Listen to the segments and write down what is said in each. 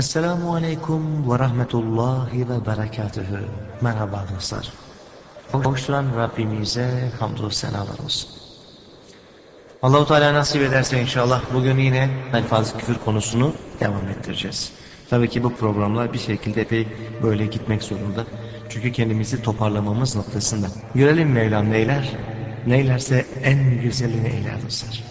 Esselamu Aleyküm ve Rahmetullahi ve Berekatühü. Merhaba dostlar. Hoş duran Rabbimize hamdü senalar olsun. Allah-u Teala nasip ederse inşallah bugün yine elfaz-ı küfür konusunu devam ettireceğiz. Tabii ki bu programlar bir şekilde epey böyle gitmek zorunda. Çünkü kendimizi toparlamamız noktasında. Görelim Mevlam neyler? Neylerse en güzelini eyler dostlar.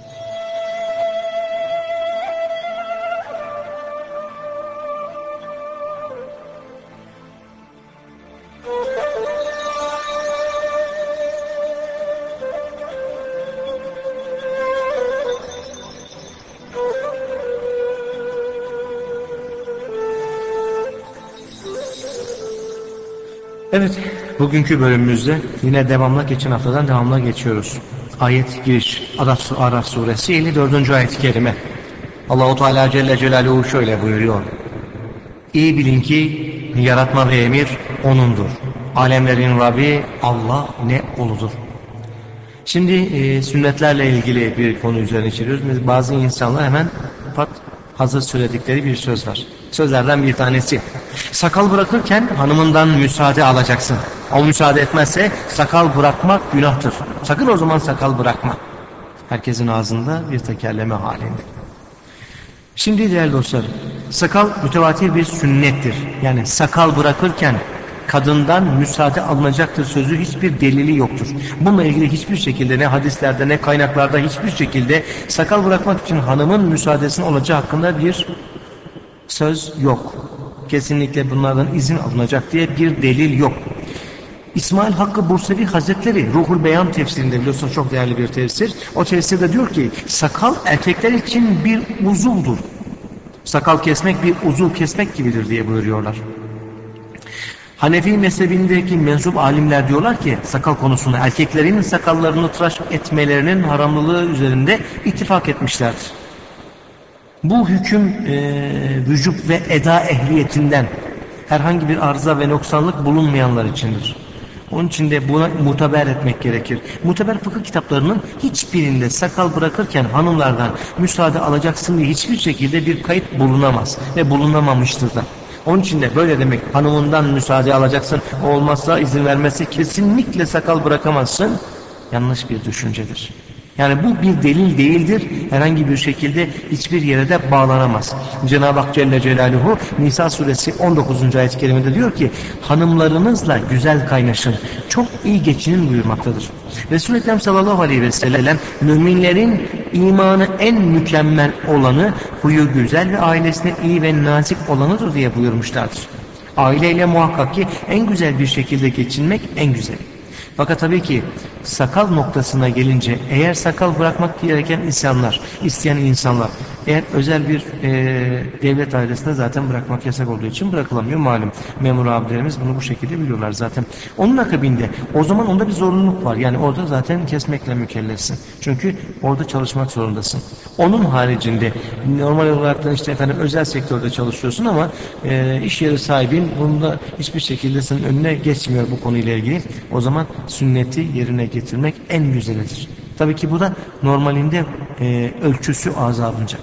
Evet, bugünkü bölümümüzde yine devamla geçen haftadan devamla geçiyoruz. Ayet giriş, Araf suresi 54. ayet-i kerime. Allah-u Teala Celle Celaluhu şöyle buyuruyor. İyi bilin ki yaratma ve emir O'nundur. Alemlerin Rabbi Allah ne oludur. Şimdi sünnetlerle ilgili bir konu üzerine içeriyoruz. Bazı insanlar hemen hazır söyledikleri bir söz var. Sözlerden bir tanesi. Sakal bırakırken hanımından müsaade alacaksın. O müsaade etmezse sakal bırakmak günahtır. Sakın o zaman sakal bırakma. Herkesin ağzında bir tekerleme halinde. Şimdi değerli dostlar, sakal mütevatir bir sünnettir. Yani sakal bırakırken kadından müsaade alınacaktır sözü hiçbir delili yoktur. Bununla ilgili hiçbir şekilde ne hadislerde ne kaynaklarda hiçbir şekilde sakal bırakmak için hanımın müsaadesinin olacağı hakkında bir söz yok. Kesinlikle bunlardan izin alınacak diye bir delil yok. İsmail Hakkı Bursevi Hazretleri Ruhul Beyan tefsirinde biliyorsunuz çok değerli bir tefsir. O tefsirde diyor ki sakal erkekler için bir uzuvdur. Sakal kesmek bir uzuv kesmek gibidir diye buyuruyorlar. Hanefi mezhebindeki mensup alimler diyorlar ki sakal konusunda erkeklerin sakallarını tıraş etmelerinin haramlılığı üzerinde ittifak etmişlerdir. Bu hüküm vücub ve eda ehliyetinden herhangi bir arıza ve noksanlık bulunmayanlar içindir. Onun için de buna muteber etmek gerekir. Muteber fıkıh kitaplarının hiçbirinde sakal bırakırken hanımlardan müsaade alacaksın diye hiçbir şekilde bir kayıt bulunamaz ve bulunamamıştır da. Onun için de böyle demek hanımından müsaade alacaksın, olmazsa izin vermesi kesinlikle sakal bırakamazsın. Yanlış bir düşüncedir. Yani bu bir delil değildir. Herhangi bir şekilde hiçbir yere de bağlanamaz. Cenab-ı Hak Celle Celaluhu Nisa suresi 19. ayet-i kerimede diyor ki hanımlarınızla güzel kaynaşın. Çok iyi geçinin buyurmaktadır. Resul-i Ekrem sallallahu aleyhi ve sellem müminlerin imanı en mükemmel olanı, huyu güzel ve ailesine iyi ve nazik olanıdır diye buyurmuşlardır. Aileyle muhakkak ki en güzel bir şekilde geçinmek en güzel. Fakat tabii ki sakal noktasına gelince eğer sakal bırakmak gereken insanlar, isteyen insanlar eğer özel bir devlet dairesinde zaten bırakmak yasak olduğu için bırakılamıyor malum. Memur abilerimiz bunu bu şekilde biliyorlar zaten. Onun akabinde o zaman onda bir zorunluluk var. Yani orada zaten kesmekle mükellefsin. Çünkü orada çalışmak zorundasın. Onun haricinde normal olarak da işte efendim özel sektörde çalışıyorsun ama iş yeri sahibin bunda hiçbir şekilde senin önüne geçmiyor bu konuyla ilgili. O zaman sünneti yerine getirmek en güzelidir. Tabii ki bu da normalinde ölçüsü azabınca.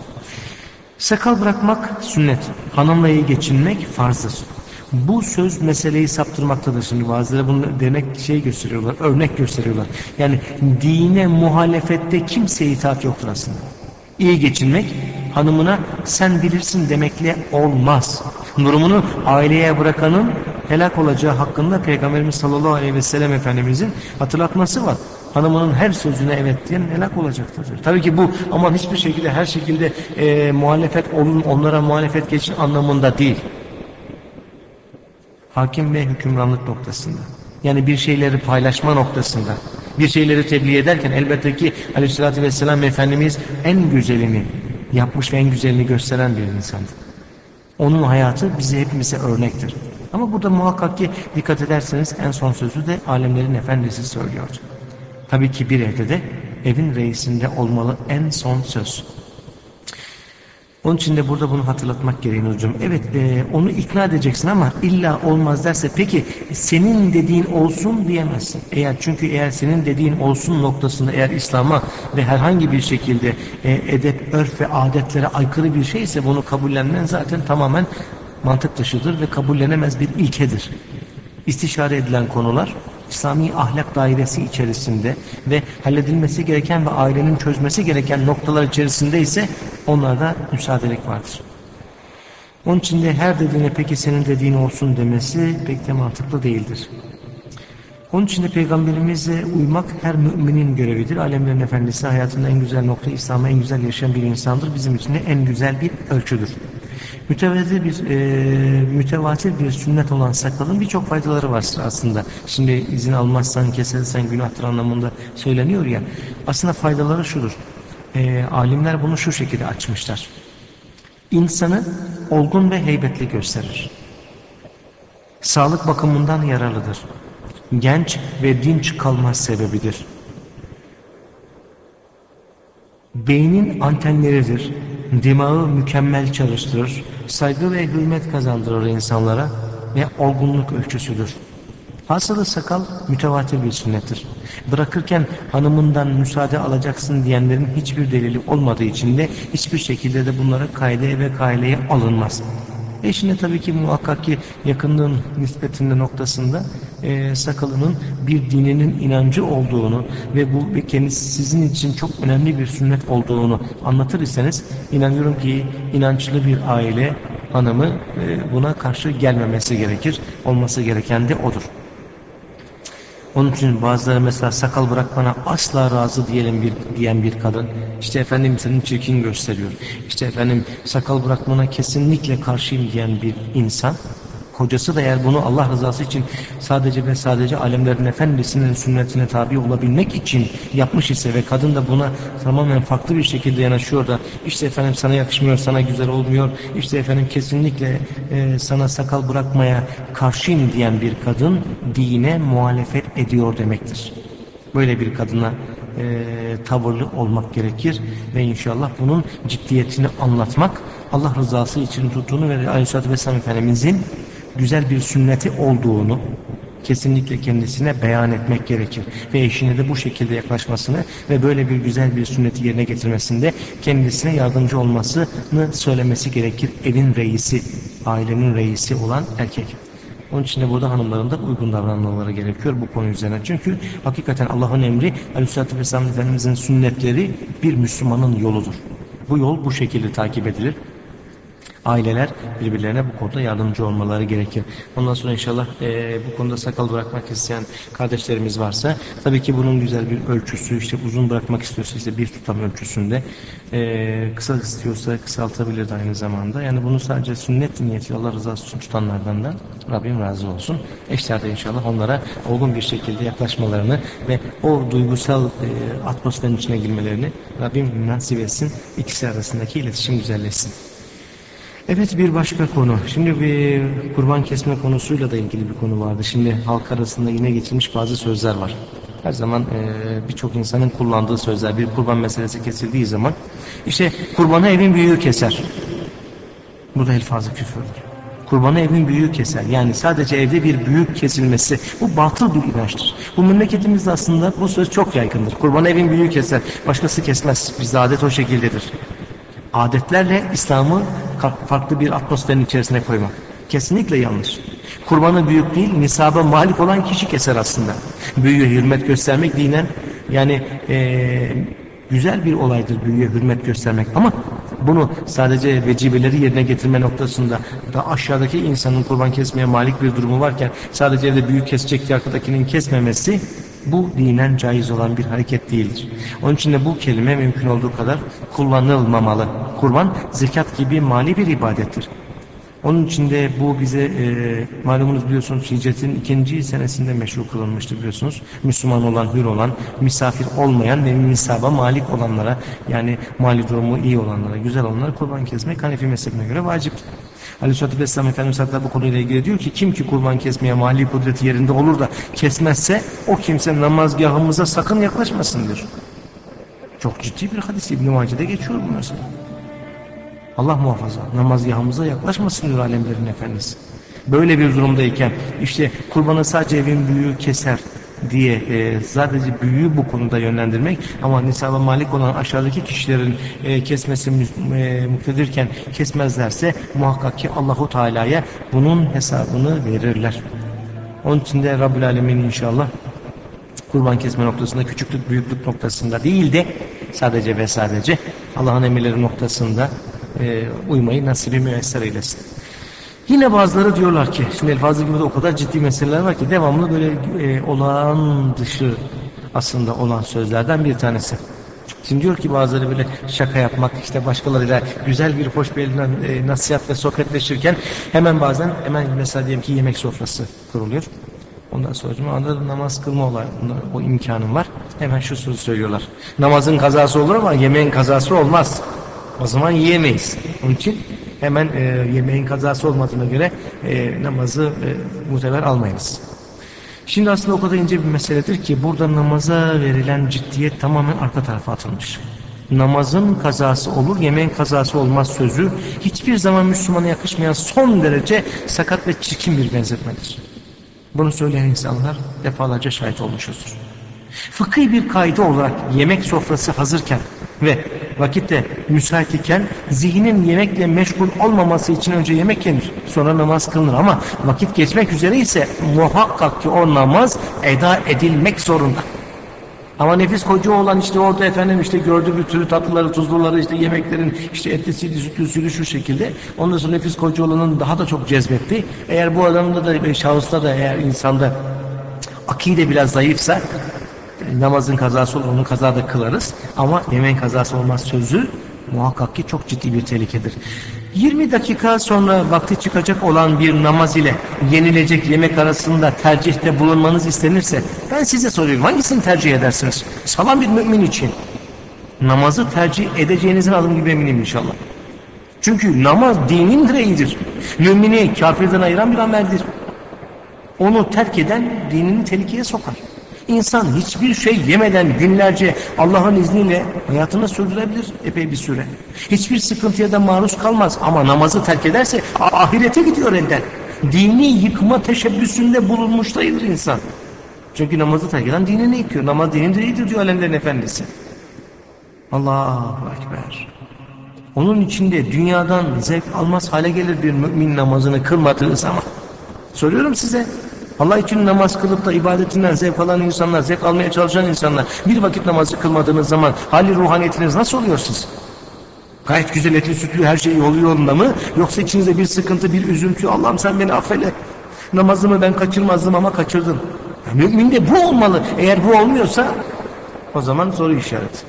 Sakal bırakmak sünnet, hanımla iyi geçinmek farzdır. Bu söz meseleyi saptırmaktadır. Şimdi bazıları bunu demek gösteriyorlar, örnek gösteriyorlar. Yani dine muhalefette kimseye itaat yoktur aslında. İyi geçinmek hanımına sen bilirsin demekle olmaz. Durumunu aileye bırakanın helak olacağı hakkında Peygamberimiz sallallahu aleyhi ve sellem Efendimizin hatırlatması var. Hanımının her sözüne evet diyen helak olacaktır. Tabii ki bu ama hiçbir şekilde her şekilde muhalefet olun, onlara muhalefet geçin anlamında değil. Hakim ve hükümranlık noktasında. Yani bir şeyleri paylaşma noktasında. Bir şeyleri tebliğ ederken elbette ki aleyhissalatü vesselam Efendimiz en güzelini yapmış ve en güzelini gösteren bir insandı. Onun hayatı bize hepimize örnektir. Ama burada muhakkak ki dikkat ederseniz en son sözü de alemlerin efendisi söylüyordu. Tabii ki bir evde de evin reisinde olmalı en son söz. Onun için de burada bunu hatırlatmak gereği hocam. Evet, onu ikna edeceksin ama illa olmaz derse peki senin dediğin olsun diyemezsin. Çünkü senin dediğin olsun noktasında eğer İslam'a ve herhangi bir şekilde edep, örf ve adetlere aykırı bir şeyse bunu kabullenmen zaten tamamen mantık dışıdır ve kabullenemez bir ilkedir. İstişare edilen konular İslami ahlak dairesi içerisinde ve halledilmesi gereken ve ailenin çözmesi gereken noktalar içerisinde ise onlarda müsaadelik vardır. Onun için de her dediğine peki senin dediğin olsun demesi pek de mantıklı değildir. Onun için de Peygamberimize uymak her müminin görevidir. Alemlerin Efendisi hayatında en güzel nokta, İslam'a en güzel yaşayan bir insandır. Bizim için de en güzel bir ölçüdür. Mütevatir bir sünnet olan sakalın birçok faydaları var aslında. Şimdi izin almazsan, kesersen günahtır anlamında söyleniyor ya. Aslında faydaları şudur. Alimler bunu şu şekilde açmışlar. İnsanı olgun ve heybetli gösterir. Sağlık bakımından yararlıdır. Genç ve dinç kalma sebebidir. Beynin antenleridir. Dimağı mükemmel çalıştırır. Saygı ve hürmet kazandırır insanlara ve olgunluk ölçüsüdür. Hasılı sakal mütevatir bir sünnettir. Bırakırken hanımından müsaade alacaksın diyenlerin hiçbir delili olmadığı için de hiçbir şekilde de bunlara kaideye ve kaileye alınmaz. Eşine tabii ki muhakkak ki yakınlığın nispetinde noktasında sakalının bir dininin inancı olduğunu ve bu kendisi sizin için çok önemli bir sünnet olduğunu anlatır iseniz inanıyorum ki inançlı bir aile hanımı buna karşı gelmemesi gerekir. Olması gereken de odur. Onun için bazıları mesela sakal bırakmana asla razı diyen bir kadın, işte efendim senin çirkin gösteriyor, işte efendim sakal bırakmana kesinlikle karşıyım diyen bir insan, kocası da eğer bunu Allah rızası için sadece ve sadece alemlerin efendisinin sünnetine tabi olabilmek için yapmış ise ve kadın da buna tamamen farklı bir şekilde yanaşıyor da işte efendim sana yakışmıyor, sana güzel olmuyor, işte efendim kesinlikle sana sakal bırakmaya karşıyım diyen bir kadın dine muhalefet ediyor demektir. Böyle bir kadına tavırlı olmak gerekir ve inşallah bunun ciddiyetini anlatmak, Allah rızası için tuttuğunu ve Aleyhisselatü Vesselam Efendimizin güzel bir sünneti olduğunu kesinlikle kendisine beyan etmek gerekir. Ve eşine de bu şekilde yaklaşmasını ve böyle bir güzel bir sünneti yerine getirmesinde kendisine yardımcı olmasını söylemesi gerekir. Evin reisi, ailenin reisi olan erkek. Onun için de burada hanımların da uygun davranmaları gerekiyor bu konu üzerine. Çünkü hakikaten Allah'ın emri Aleyhisselatü Vesselam Efendimizin sünnetleri bir Müslümanın yoludur. Bu yol bu şekilde takip edilir. Aileler birbirlerine bu konuda yardımcı olmaları gerekir. Ondan sonra inşallah bu konuda sakal bırakmak isteyen kardeşlerimiz varsa tabii ki bunun güzel bir ölçüsü, işte uzun bırakmak istiyorsa işte bir tutam ölçüsünde, kısa istiyorsa kısaltabilir de aynı zamanda. Yani bunu sadece sünnet niyetiyle Allah rızası için tutanlardan da Rabbim razı olsun. Eşler de inşallah onlara olgun bir şekilde yaklaşmalarını ve o duygusal atmosferin içine girmelerini Rabbim nasip etsin. İkisi arasındaki iletişim güzelleşsin. Evet, bir başka konu. Şimdi bir kurban kesme konusuyla da ilgili bir konu vardı. Şimdi halk arasında yine geçilmiş bazı sözler var. Her zaman birçok insanın kullandığı sözler, bir kurban meselesi kesildiği zaman işte kurbanı evin büyüğü keser. Bu da elfazı küfürdür. Kurbanı evin büyüğü keser. Yani sadece evde bir büyük kesilmesi, bu batıl bir inançtır. Bu memleketimizde aslında bu söz çok yaygındır. Kurbanı evin büyüğü keser, başkası kesmez. Bizde adet o şekildedir. Adetlerle İslam'ı farklı bir atmosferin içerisine koymak kesinlikle yanlış. Kurbanı büyük değil, nisaba malik olan kişi keser aslında. Büyüğe hürmet göstermek dinen yani güzel bir olaydır büyüğe hürmet göstermek, ama bunu sadece vecibeleri yerine getirme noktasında da aşağıdaki insanın kurban kesmeye malik bir durumu varken sadece evde büyük kesecek diye arkadakinin kesmemesi, bu dinen caiz olan bir hareket değildir. Onun için de bu kelime mümkün olduğu kadar kullanılmamalı. Kurban zekat gibi mali bir ibadettir. Onun için de bu bize malumunuz biliyorsunuz hicretin 2. senesinde meşru kılınmıştır biliyorsunuz. Müslüman olan, hür olan, misafir olmayan ve nisaba malik olanlara, yani mali durumu iyi olanlara, güzel olanlara kurban kesmek Hanefi mezhebine göre vacip. Aleyhisselatü Vesselam Efendimiz hatta bu konuyla ilgili diyor ki kim ki kurban kesmeye mali kudreti yerinde olur da kesmezse o kimse namazgahımıza sakın yaklaşmasın diyor. Çok ciddi bir hadis, İbn-i Mace'de geçiyor bu mesela. Allah muhafaza, namazgahımıza yaklaşmasın nur alemlerin efendisi. Böyle bir durumdayken işte kurbanı sadece evin büyüğü keser diye sadece büyüğü bu konuda yönlendirmek, ama nisaba malik olan aşağıdaki kişilerin kesmesi muktedirken kesmezlerse muhakkak ki Allahu Teala'ya bunun hesabını verirler. Onun için de Rabbül Alemin inşallah kurban kesme noktasında, küçüklük büyüklük noktasında değil de sadece ve sadece Allah'ın emirleri noktasında uymayı nasibi müyesser eylesin. Yine bazıları diyorlar ki, şimdi Elfaz-ı Hikmet'te o kadar ciddi meseleler var ki devamlı böyle olağan dışı aslında olan sözlerden bir tanesi. Şimdi diyor ki bazıları böyle şaka yapmak, işte başkalarıyla güzel bir hoş bir nasihat ve sohbetleşirken hemen mesela diyelim ki yemek sofrası kuruluyor. Ondan sonra anda namaz kılma olayı, o imkanım var. Hemen şu sözü söylüyorlar. Namazın kazası olur ama yemeğin kazası olmaz. O zaman yiyemeyiz. Onun için hemen yemeğin kazası olmadığına göre namazı muteber almayınız. Şimdi aslında o kadar ince bir meseledir ki burada namaza verilen ciddiyet tamamen arka tarafa atılmış. Namazın kazası olur, yemeğin kazası olmaz sözü hiçbir zaman Müslümana yakışmayan son derece sakat ve çirkin bir benzetmedir. Bunu söyleyen insanlar defalarca şahit olmuşuzdur. Fıkhi bir kaide olarak yemek sofrası hazırken ve vakitte müsait iken zihnin yemekle meşgul olmaması için önce yemek yenir, sonra namaz kılınır, ama vakit geçmek üzere ise muhakkak ki o namaz eda edilmek zorunda. Ama nefis koca olan işte orada efendim işte gördüğü bir türlü tatlıları, tuzluları, işte yemeklerin işte etlisiydi, sütlüsüydü şu şekilde. Ondan sonra nefis koca olanın daha da çok cezbetti. Eğer bu adamda da şahısta da eğer insanda akide biraz zayıfsa namazın kazası olur, onu kazada kılarız. Ama yemeğin kazası olmaz sözü muhakkak ki çok ciddi bir tehlikedir. 20 dakika sonra vakti çıkacak olan bir namaz ile yenilecek yemek arasında tercihte bulunmanız istenirse ben size soruyorum, hangisini tercih edersiniz? Sağlam bir mümin için namazı tercih edeceğinizin adım gibi eminim inşallah. Çünkü namaz dinin direğidir. Mümini kafirden ayıran bir ameldir. Onu terk eden dinini tehlikeye sokar. İnsan hiçbir şey yemeden günlerce Allah'ın izniyle hayatını sürdürebilir epey bir süre. Hiçbir sıkıntıya da maruz kalmaz, ama namazı terk ederse ahirete gidiyor elden. Dini yıkma teşebbüsünde bulunmuş sayılır insan. Çünkü namazı terk eden dinini yıkıyor. Namaz dinin direğidir diyor alemlerin efendisi. Allahu Ekber. Onun içinde dünyadan zevk almaz hale gelir bir mümin namazını kılmadığı zaman. Soruyorum size. Allah için namaz kılıp da ibadetinden zevk alan insanlar, zevk almaya çalışan insanlar, bir vakit namazı kılmadığınız zaman hali ruhaniyetiniz nasıl oluyor siz? Gayet güzel, etli sütlü, her şey yolunda mı? Yoksa içinizde bir sıkıntı, bir üzüntü, Allah'ım sen beni affeyle, namazımı ben kaçırmazdım ama kaçırdım. Müminde bu olmalı. Eğer bu olmuyorsa o zaman soru işareti.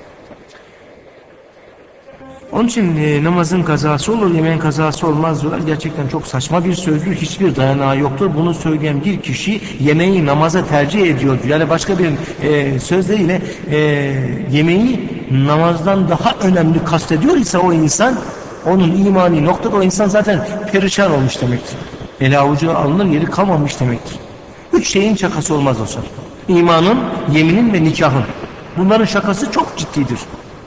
Onun için namazın kazası olur, yemeğin kazası olmaz diyorlar. Gerçekten çok saçma bir sözdür, hiçbir dayanağı yoktur. Bunu söyleyen bir kişi yemeği namaza tercih ediyor. Yani başka bir sözleriyle yemeği namazdan daha önemli kastediyor ise o insan, onun imani noktada o insan zaten perişan olmuş demektir. Ele avucuna alınır yeri kalmamış demektir. 3 şeyin şakası olmaz o zaman. İmanın, yeminin ve nikahın. Bunların şakası çok ciddidir.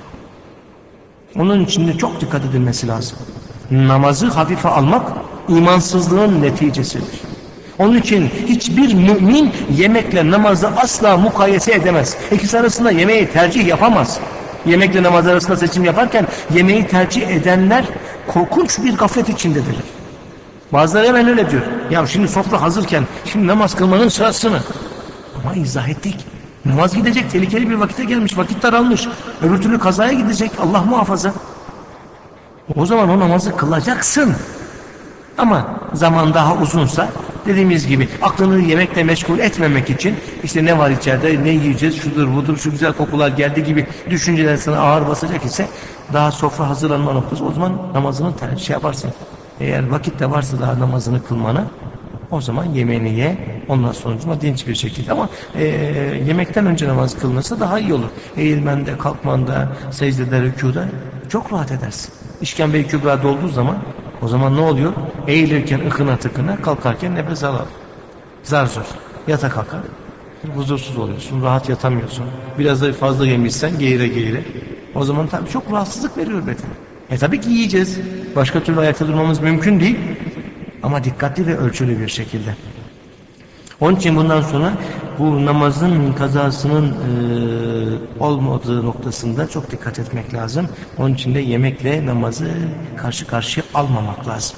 Onun için de çok dikkat edilmesi lazım. Namazı hafife almak imansızlığın neticesidir. Onun için hiçbir mümin yemekle namazı asla mukayese edemez. İkisi arasında yemeği tercih yapamaz. Yemekle namaz arasında seçim yaparken yemeği tercih edenler korkunç bir gaflet içindedirler. Bazıları hemen öyle diyor. Ya şimdi sofra hazırken şimdi namaz kılmanın sırası mı? Ama izah ettik. Namaz gidecek, tehlikeli bir vakite gelmiş, vakit daralmış. Öbür türlü kazaya gidecek, Allah muhafaza. O zaman o namazı kılacaksın. Ama zaman daha uzunsa, dediğimiz gibi aklını yemekle meşgul etmemek için, işte ne var içeride, ne yiyeceğiz, şudur budur, şu güzel kokular geldi gibi düşünceler sana ağır basacak ise, daha sofra hazırlanma noktası, o zaman namazını yaparsın. Eğer vakit de varsa daha namazını kılmana, o zaman yemeğini ye, ondan sonucuma dinç bir şekilde. Ama yemekten önce namaz kılınırsa daha iyi olur. Eğilmende, kalkmanda, secdede, rükûda çok rahat edersin. İşkembe-i kübra dolduğu zaman, o zaman ne oluyor? Eğilirken ıkına tıkına, kalkarken nefes al. Zar zor. Yata kalkar. Huzursuz oluyorsun, rahat yatamıyorsun. Biraz da fazla yemişsen geğire geğire. O zaman tabii çok rahatsızlık veriyor bedene. Tabii ki yiyeceğiz. Başka türlü ayakta durmamız mümkün değil. Ama dikkatli ve ölçülü bir şekilde. Onun için bundan sonra bu namazın kazasının olmadığı noktasında çok dikkat etmek lazım. Onun için de yemekle namazı karşı karşıya almamak lazım.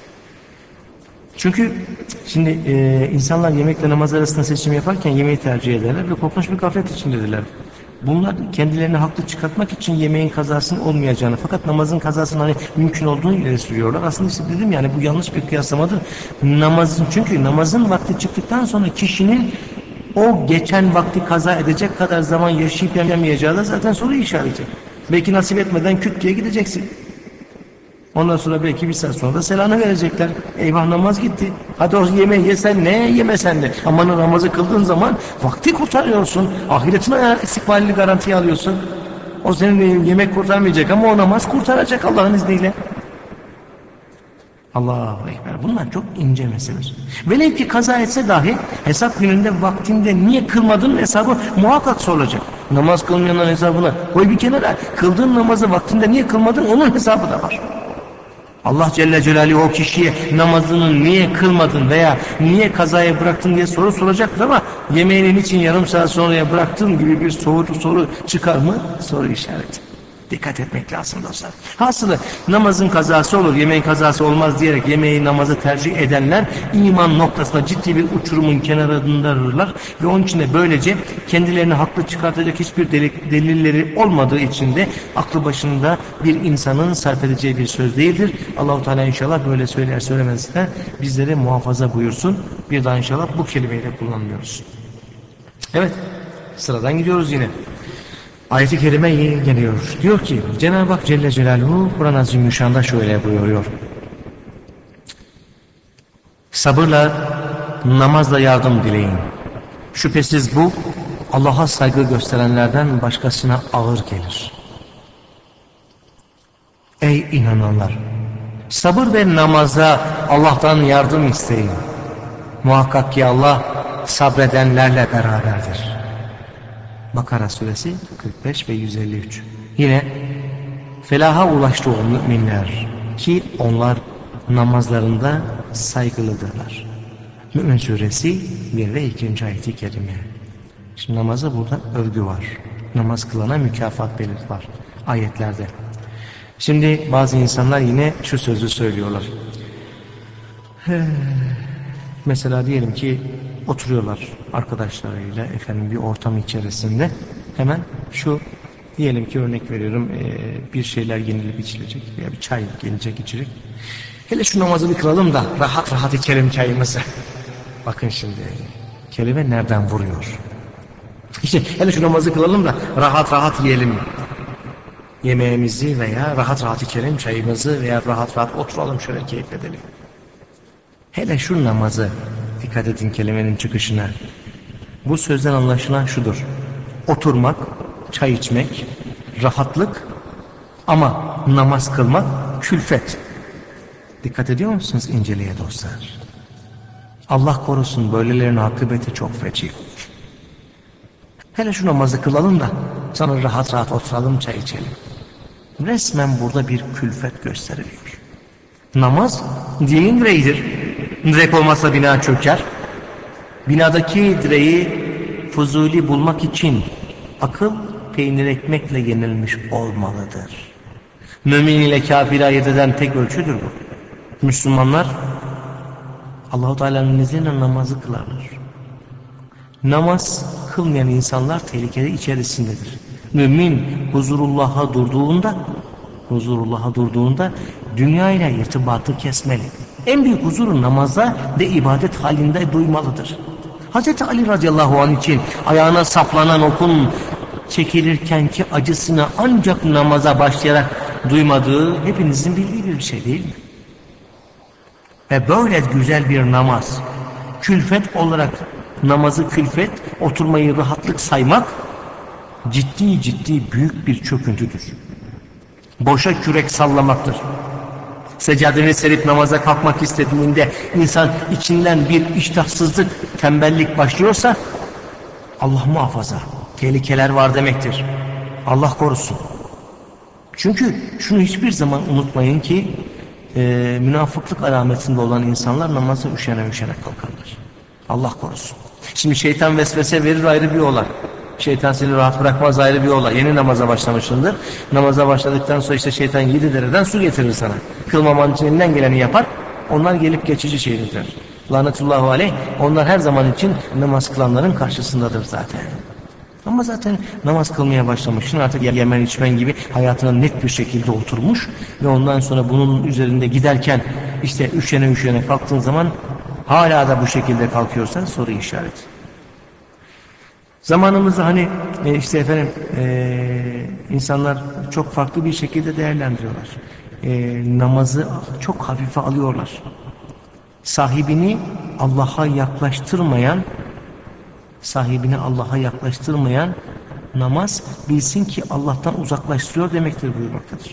Çünkü şimdi insanlar yemekle namaz arasında seçim yaparken yemeği tercih ederler ve korkunç bir gaflet içindedirler. Bunlar kendilerini haklı çıkartmak için yemeğin kazasının olmayacağını, fakat namazın kazasının hani mümkün olduğunu ileri sürüyorlar. Aslında işte dedim yani bu yanlış bir kıyaslamadır. Çünkü namazın vakti çıktıktan sonra kişinin o geçen vakti kaza edecek kadar zaman yaşayıp yaşamayacağı da zaten soru işareti. Belki nasip etmeden küt diye gideceksin. Ondan sonra belki bir saat sonra da selamı verecekler. Eyvah, namaz gitti. Hadi o yemeği yesen ne, yemesen de. Ama namazı kıldığın zaman vakti kurtarıyorsun. Ahiretin istikbalini garantiye alıyorsun. O senin yemek kurtarmayacak ama o namaz kurtaracak Allah'ın izniyle. Allahu Ekber. Bunlar çok ince meseleler. Velev ki kaza etse dahi hesap gününde vaktinde niye kılmadın hesabı muhakkak sorulacak. Namaz kılmayanların hesabına koy bir kenara. Kıldığın namazı vaktinde niye kılmadın, onun hesabı da var. Allah Celle Celaluhu o kişiye namazını niye kılmadın veya niye kazaya bıraktın diye soru soracaktır ama yemeğinin için yarım saat sonraya bıraktığın gibi bir soru çıkar mı? Soru işareti. Dikkat etmek lazım dostlar. Hasılı namazın kazası olur, yemeğin kazası olmaz diyerek yemeği namazı tercih edenler iman noktasında ciddi bir uçurumun kenarındadırlar ve onun için de böylece kendilerini haklı çıkartacak hiçbir delilleri olmadığı için de aklı başında bir insanın sarf edeceği bir söz değildir. Allah-u Teala inşallah böyle söyler söylemez de bizleri muhafaza buyursun. Bir daha inşallah bu kelimeyi de kullanmıyoruz. Evet, sıradan gidiyoruz yine. Ayet-i kerime geliyor. Diyor ki Cenab-ı Hak Celle Celaluhu Kur'an-ı Azimüşşan'da şöyle buyuruyor. Sabırla, namazla yardım dileyin. Şüphesiz bu Allah'a saygı gösterenlerden başkasına ağır gelir. Ey inananlar! Sabır ve namaza Allah'tan yardım isteyin. Muhakkak ki Allah sabredenlerle beraberdir. Bakara suresi 45 ve 153. Yine felaha ulaştı o müminler ki onlar namazlarında saygılıdırlar. Mümin suresi 1 ve 2. ayet-i kerime. Şimdi namaza burada övgü var. Namaz kılana mükafat belirti var ayetlerde. Şimdi bazı insanlar yine şu sözü söylüyorlar. Mesela diyelim ki oturuyorlar arkadaşlarıyla bir ortam içerisinde. Hemen şu diyelim ki örnek veriyorum bir şeyler yenilip içilecek veya bir çay gelecek içecek. Hele şu namazı bir kılalım da rahat rahat içelim çayımızı. Bakın şimdi kelime nereden vuruyor? İşte hele şu namazı kılalım da rahat rahat yiyelim yemeğimizi veya rahat rahat içelim çayımızı veya rahat rahat oturalım şöyle keyif edelim. Hele şu namazı dikkat edin kelimenin çıkışına. Bu sözden anlaşılan şudur. Oturmak, çay içmek, rahatlık ama namaz kılmak külfet. Dikkat ediyor musunuz inceleye dostlar? Allah korusun böylelerinin akıbeti çok feci olur. Hele şu namazı kılalım da sonra rahat rahat oturalım çay içelim. Resmen burada bir külfet gösteriliyor. Namaz dinin direğidir. Direk olmazsa bina çöker. Binadaki direği fuzuli bulmak için akıl peynir ekmekle yenilmiş olmalıdır. Mümin ile kafiri ayırt eden tek ölçüdür bu. Müslümanlar Allah-u Teala'nın izniyle namazı kılarlar. Namaz kılmayan insanlar tehlikeli içerisindedir. Mümin huzurullah'a durduğunda dünya ile irtibatı kesmeli. En büyük huzuru namazda ve ibadet halinde duymalıdır. Hz. Ali radıyallahu anh için ayağına saplanan okun çekilirkenki acısını ancak namaza başlayarak duymadığı hepinizin bildiği bir şey değil mi? Ve böyle güzel bir namaz, külfet olarak namazı külfet, oturmayı rahatlık saymak ciddi büyük bir çöküntüdür. Boşa kürek sallamaktır. Seccadeni serip namaza kalkmak istediğinde insan içinden bir iştahsızlık, tembellik başlıyorsa Allah muhafaza, tehlikeler var demektir. Allah korusun. Çünkü şunu hiçbir zaman unutmayın ki münafıklık alametinde olan insanlar namaza üşene kalkarlar. Allah korusun. Şimdi şeytan vesvese verir, ayrı bir olay. Şeytan seni rahat bırakmaz, ayrı bir olay. Yeni namaza başlamışsındır. Namaza başladıktan sonra işte şeytan 7 dereden su getirir sana. Kılmaman için elinden geleni yapar. Onlar gelip geçici şeylerdir. Lanetullahu aleyh. Onlar her zaman için namaz kılanların karşısındadır zaten. Ama zaten namaz kılmaya başlamışsın, artık yemen içmen gibi hayatına net bir şekilde oturmuş ve ondan sonra bunun üzerinde giderken işte üşene kalktığın zaman hala da bu şekilde kalkıyorsan soru işareti. Zamanımızda hani işte efendim insanlar çok farklı bir şekilde değerlendiriyorlar. Namazı çok hafife alıyorlar. Sahibini Allah'a yaklaştırmayan namaz bilsin ki Allah'tan uzaklaştırıyor demektir buyurmaktadır.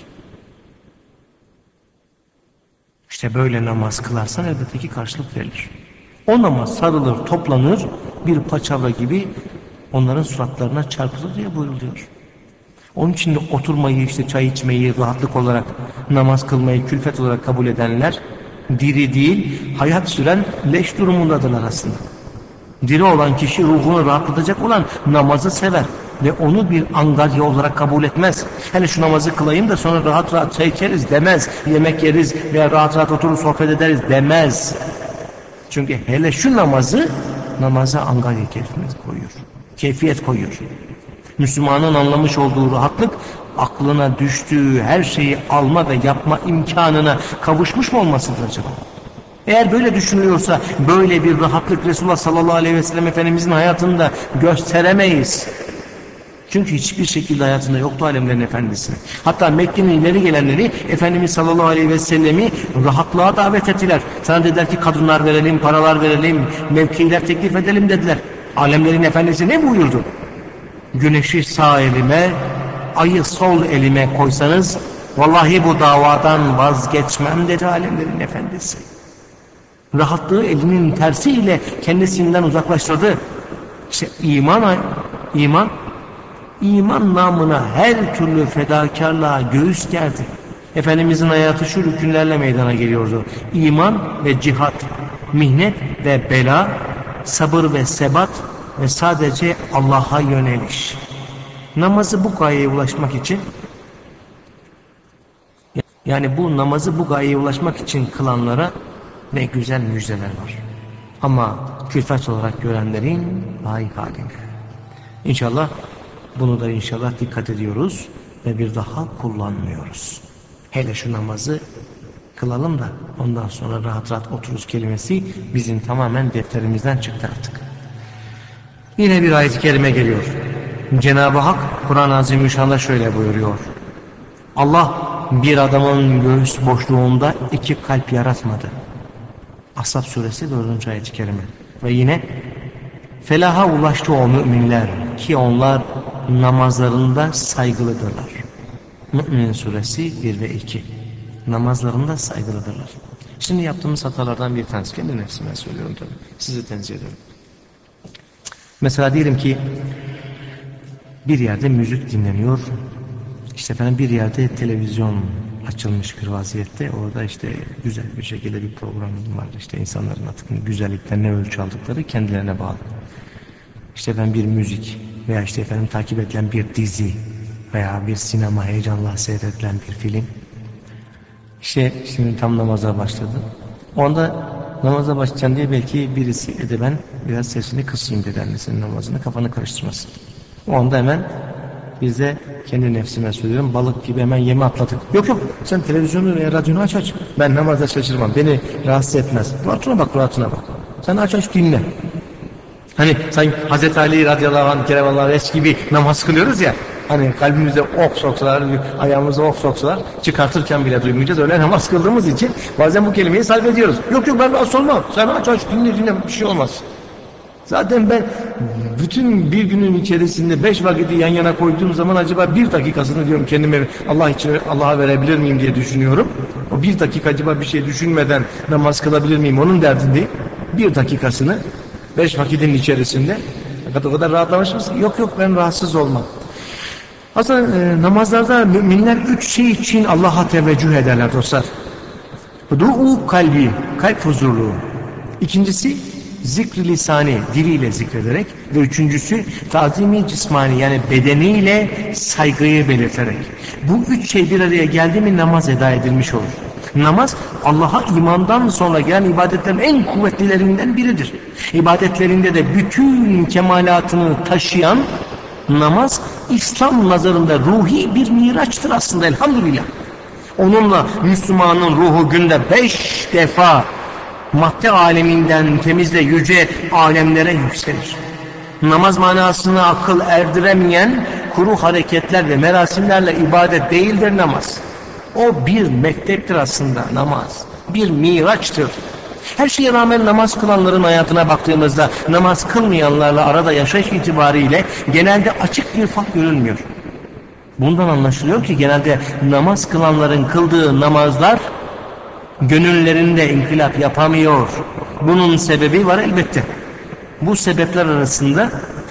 İşte böyle namaz kılarsan elbette ki karşılık verilir. O namaz sarılır, toplanır, bir paçavra gibi onların suratlarına çarpılır diye buyuruluyor. Onun için de oturmayı, işte çay içmeyi rahatlık olarak, namaz kılmayı külfet olarak kabul edenler diri değil, hayat süren leş durumundadırlar aslında. Diri olan kişi, ruhunu rahatlatacak olan namazı sever ve onu bir angarya olarak kabul etmez. Hele şu namazı kılayım da sonra rahat rahat çay içeriz demez. Yemek yeriz veya rahat rahat oturur sohbet ederiz demez. Çünkü hele şu namaza angarya keyfiyet koyuyor. Müslümanın anlamış olduğu rahatlık, aklına düştüğü her şeyi alma ve yapma imkanına kavuşmuş mu olmasıdır acaba? Eğer böyle düşünülüyorsa böyle bir rahatlık Resulullah sallallahu aleyhi ve sellem Efendimizin hayatında gösteremeyiz. Çünkü hiçbir şekilde hayatında yoktu alemlerin efendisi. Hatta Mekke'nin ileri gelenleri Efendimiz sallallahu aleyhi ve sellemi rahatlığa davet ettiler. Sana dediler ki kadınlar verelim, paralar verelim, mevkiler teklif edelim dediler. Alemlerin efendisi ne buyurdu? Güneşi sağ elime, ayı sol elime koysanız vallahi bu davadan vazgeçmem dedi alemlerin efendisi. Rahatlığı elinin tersiyle kendisinden uzaklaştırdı. İşte iman namına her türlü fedakarlığa göğüs gerdi. Efendimizin hayatı şu rükünlerle meydana geliyordu. İman ve cihat, mihnet ve bela, sabır ve sebat ve sadece Allah'a yöneliş. Namazı bu gayeye ulaşmak için, yani bu namazı bu gayeye ulaşmak için kılanlara ne güzel müjdeler var. Ama külfet olarak görenlerin vay haline. İnşallah bunu da dikkat ediyoruz ve bir daha kullanmıyoruz. Hele şu namazı kılalım da ondan sonra rahat rahat otururuz kelimesi bizim tamamen defterimizden çıktı artık. Yine bir ayet-i kerime geliyor. Cenab-ı Hak Kur'an-ı Azimüşşan'da şöyle buyuruyor. Allah bir adamın göğüs boşluğunda 2 kalp yaratmadı. Ashab suresi 4. ayet-i kerime. Ve yine felaha ulaştı o müminler ki onlar namazlarında saygılıdırlar. Mü'min suresi 1 ve 2. Namazlarında saygılıdırlar. Şimdi yaptığımız hatalardan bir tanesi. Kendi nefsime söylüyorum tabii. Sizi tenzih ediyorum. Mesela diyelim ki bir yerde müzik dinleniyor. İşte efendim bir yerde televizyon açılmış bir vaziyette. Orada işte güzel bir şekilde bir program var. İşte insanların artık güzelliklerine ölçü aldıkları kendilerine bağlı. İşte efendim bir müzik veya işte efendim takip edilen bir dizi veya bir sinema heyecanla seyredilen bir film. İşte şimdi tam namaza başladı. Onda namaza başlayan diye belki birisi edeben biraz sesini kısayım dedi annesinin namazını, kafanı karıştırmasın. O anda hemen biz de kendi nefsime söylüyorum, balık gibi hemen yeme atladık. Yok sen televizyonu veya radyonu aç. Ben namazda şaşırmam, beni rahatsız etmez. Rahatına bak. Sen aç dinle. Hani sanki Hazreti Ali radıyallahu anh kerevallahu eş gibi namaz kılıyoruz ya. Hani kalbimize ok soksalar, ayağımıza ok soksalar çıkartırken bile duymayacağız. Öyle namaz kıldığımız için bazen bu kelimeyi sarf ediyoruz. Yok ben rahatsız olmam. Sen aç dinle bir şey olmaz. Zaten ben bütün bir günün içerisinde 5 vakiti yan yana koyduğum zaman acaba 1 dakikasını diyorum kendime Allah için Allah'a verebilir miyim diye düşünüyorum. O 1 dakika acaba bir şey düşünmeden namaz kılabilir miyim onun derdindeyim. 1 dakikasını 5 vakitin içerisinde o kadar rahatlamışsınız. Yok ben rahatsız olmam. Aslında namazlarda müminler 3 şey için Allah'a teveccüh ederler dostlar. Du'u kalbi, kalp huzurluğu. İkincisi zikr-i lisani, diliyle zikrederek. Ve üçüncüsü tazimi cismani, yani bedeniyle saygıyı belirterek. Bu 3 şey bir araya geldi mi namaz eda edilmiş olur. Namaz Allah'a imandan sonra gelen ibadetlerin en kuvvetlilerinden biridir. İbadetlerinde de bütün kemalatını taşıyan namaz İslam nazarında ruhi bir miraçtır aslında, elhamdülillah. Onunla Müslümanın ruhu günde 5 defa madde aleminden temizle yüce alemlere yükselir. Namaz manasını akıl erdiremeyen kuru hareketler ve merasimlerle ibadet değildir namaz. O bir mekteptir aslında namaz. Bir miraçtır. Her şeye rağmen namaz kılanların hayatına baktığımızda namaz kılmayanlarla arada yaşayış itibariyle genelde açık bir fark görülmüyor. Bundan anlaşılıyor ki genelde namaz kılanların kıldığı namazlar gönüllerinde inkılap yapamıyor. Bunun sebebi var elbette. Bu sebepler arasında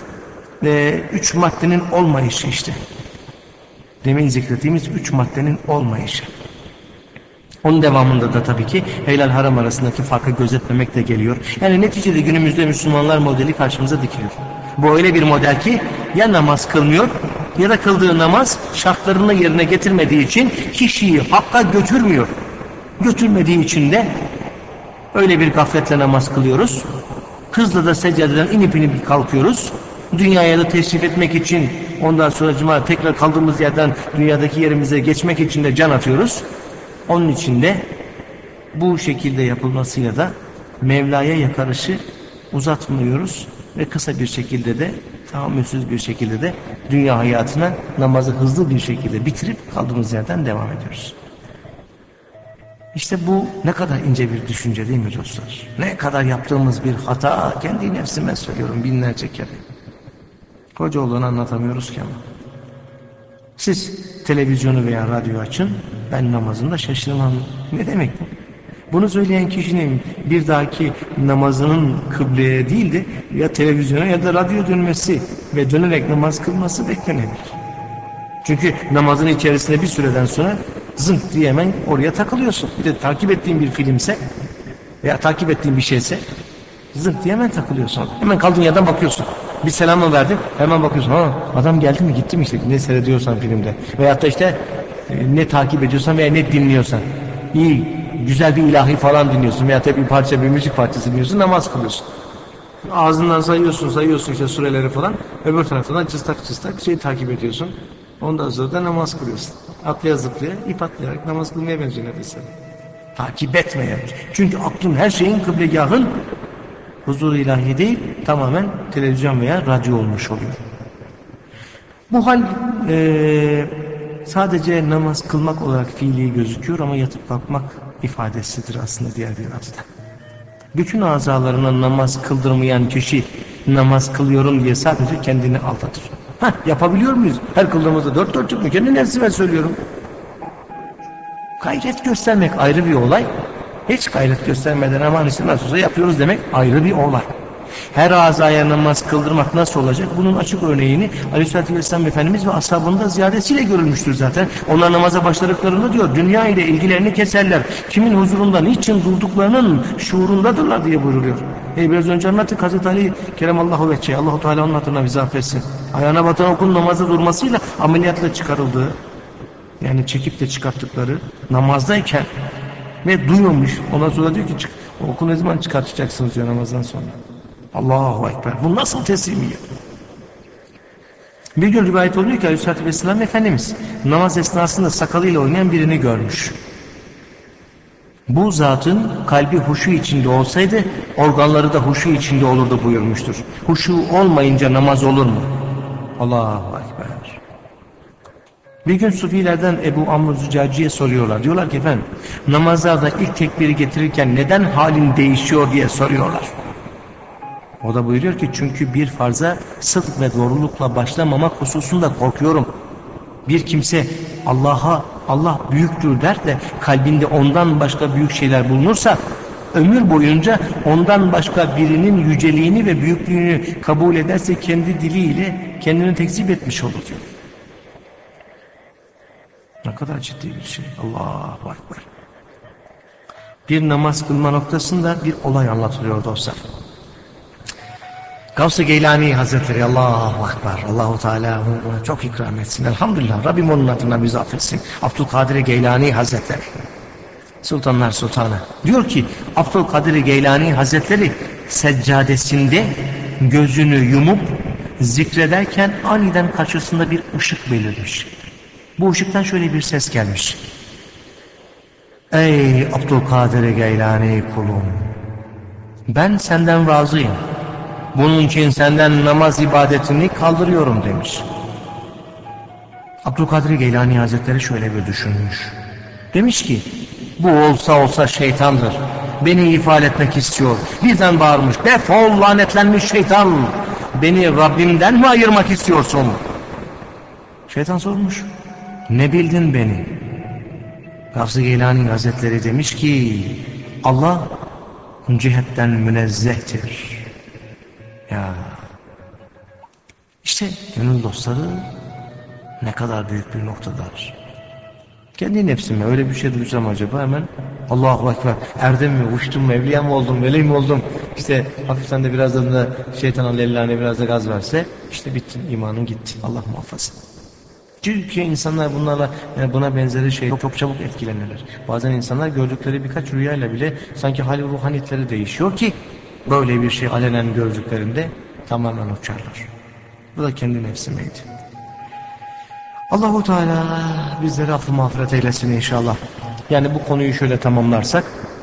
3 maddenin olmayışı işte. Demin zikrettiğimiz 3 maddenin olmayışı. Onun devamında da tabii ki helal haram arasındaki farkı gözetmemek de geliyor. Yani neticede günümüzde Müslümanlar modeli karşımıza dikiliyor. Bu öyle bir model ki ya namaz kılmıyor ya da kıldığı namaz şartlarını yerine getirmediği için kişiyi hakka götürmüyor. Götürmediği için de öyle bir gafletle namaz kılıyoruz. Hızla da seccadeden inip kalkıyoruz. Dünyaya da teşrif etmek için, ondan sonra tekrar kaldığımız yerden dünyadaki yerimize geçmek için de can atıyoruz. Onun için de bu şekilde yapılmasıyla da Mevla'ya yakarışı uzatmıyoruz ve kısa bir şekilde de, tahammülsüz bir şekilde de dünya hayatına namazı hızlı bir şekilde bitirip kaldığımız yerden devam ediyoruz. İşte bu ne kadar ince bir düşünce değil mi dostlar? Ne kadar yaptığımız bir hata, kendi nefsime söylüyorum binlerce kere. Koca olduğunu anlatamıyoruz ki ama. Siz televizyonu veya radyo açın, ben namazında şaşırmam. Ne demek bu? Bunu söyleyen kişinin bir dahaki namazının kıbleye değil de ya televizyona ya da radyo dönmesi ve dönerek namaz kılması beklenebilir. Çünkü namazın içerisinde bir süreden sonra zınk diye hemen oraya takılıyorsun. Bir de takip ettiğin bir filmse veya takip ettiğin bir şeyse zınk diye hemen takılıyorsun. Hemen kaldığın yerden bakıyorsun. Bir selamı verdim, hemen bakıyorsun. Ha, adam geldi mi gitti mi işte, ne seyrediyorsan filmde. Veyahut da işte ne takip ediyorsan veya ne dinliyorsan. İyi, güzel bir ilahi falan dinliyorsun veya bir parça, bir müzik parçası dinliyorsun, namaz kılıyorsun. Ağzından sayıyorsun işte sureleri falan. Öbür taraftan cıstak şey takip ediyorsun. Ondan sonra da namaz kılıyorsun. Atlaya zıplaya, ip atlayarak namaz kılmaya benziyor neredeyse. Takip etmeyen. Çünkü aklın, her şeyin, kıblegahın huzur-u ilahi değil, tamamen televizyon veya radyo olmuş oluyor. Bu hal sadece namaz kılmak olarak fiili gözüküyor ama yatıp kalkmak ifadesidir aslında diğer bir adı da. Bütün azalarına namaz kıldırmayan kişi namaz kılıyorum diye sadece kendini aldatır. Yapabiliyor muyuz? Her kıldığımızda dört dörtlük mü? Kendi nefsime söylüyorum. Gayret göstermek ayrı bir olay. Hiç gayret göstermeden aman işte nasıl olsa yapıyoruz demek ayrı bir olay. Her azaya namaz kıldırmak nasıl olacak? Bunun açık örneğini Aleyhisselatü Vesselam Efendimiz ve ashabının da ziyadesiyle görülmüştür zaten. Onlar namaza başladıklarında diyor, dünya ile ilgilerini keserler. Kimin huzurunda niçin durduklarının şuurundadırlar diye buyruluyor. Biraz önce anlattık, Hazreti Ali Keremallahu Vecce, Allah-u Teala onun hatırına bizi affetsin. Ayağına batan okun namazda durmasıyla ameliyatla çıkarıldığı, yani çekip de çıkarttıkları namazdayken ve duymamış. Ondan sonra diyor ki oku ne zaman çıkartacaksınız diyor namazdan sonra. Allahu Ekber. Bu nasıl teslimiyet? Bir gün rivayet oluyor ki Aleyhisselatü Vesselam Efendimiz namaz esnasında sakalıyla oynayan birini görmüş. Bu zatın kalbi huşu içinde olsaydı organları da huşu içinde olurdu buyurmuştur. Huşu olmayınca namaz olur mu? Allahu Ekber. Bir gün Sufilerden Ebu Amr Züccaci'ye soruyorlar. Diyorlar ki efendim, namazlarda ilk tekbiri getirirken neden halin değişiyor diye soruyorlar. O da buyuruyor ki çünkü bir farza sıdk ve doğrulukla başlamamak hususunda korkuyorum. Bir kimse Allah büyüktür der de kalbinde ondan başka büyük şeyler bulunursa ömür boyunca ondan başka birinin yüceliğini ve büyüklüğünü kabul ederse kendi diliyle kendini tekzip etmiş olur diyor. Ne kadar ciddi bir şey. Allahu Ekber. Bir namaz kılma noktasında bir olay anlatılıyor dostlar. Gavs-ı Geylani Hazretleri, Allahu Ekber, Allahu Teala ona çok ikram etsin. Elhamdülillah, Rabbim onun adına bizi affetsin. Abdülkadir Geylani Hazretleri, Sultanlar Sultanı. Diyor ki Abdülkadir Geylani Hazretleri seccadesinde gözünü yumup zikrederken aniden karşısında bir ışık belirmiş. Bu ışıktan şöyle bir ses gelmiş. Ey Abdülkadir Geylani kulum, ben senden razıyım. Bunun için senden namaz ibadetini kaldırıyorum demiş. Abdülkadir Geylani Hazretleri şöyle bir düşünmüş. Demiş ki bu olsa şeytandır. Beni ifade etmek istiyor. Birden bağırmış. Defol lanetlenmiş şeytan. Beni Rabbimden mi ayırmak istiyorsun? Şeytan sormuş. Ne bildin beni? Gavs-ı Geylani Hazretleri demiş ki Allah cihetten münezzehtir. Ya işte gönül dostları ne kadar büyük bir noktadır. Kendi nefsime öyle bir şey duysam acaba hemen Allahu Ekber, erdim mi, uçtum mu, evliya mı oldum, veli mi oldum, işte hafiften de birazdan da şeytan ellerine biraz da gaz verse işte bittin, imanın gitti. Allah muhafaza. Çünkü insanlar bunlarla yani buna benzeri şey çok çabuk etkilenirler. Bazen insanlar gördükleri birkaç rüyayla bile sanki hal ruhaniyetleri değişiyor ki böyle bir şey alenen gördüklerinde tamamen uçarlar. Bu da kendi nefsimeydi. Allahu Teala bizleri affı mağfiret eylesin inşallah. Yani bu konuyu şöyle tamamlarsak,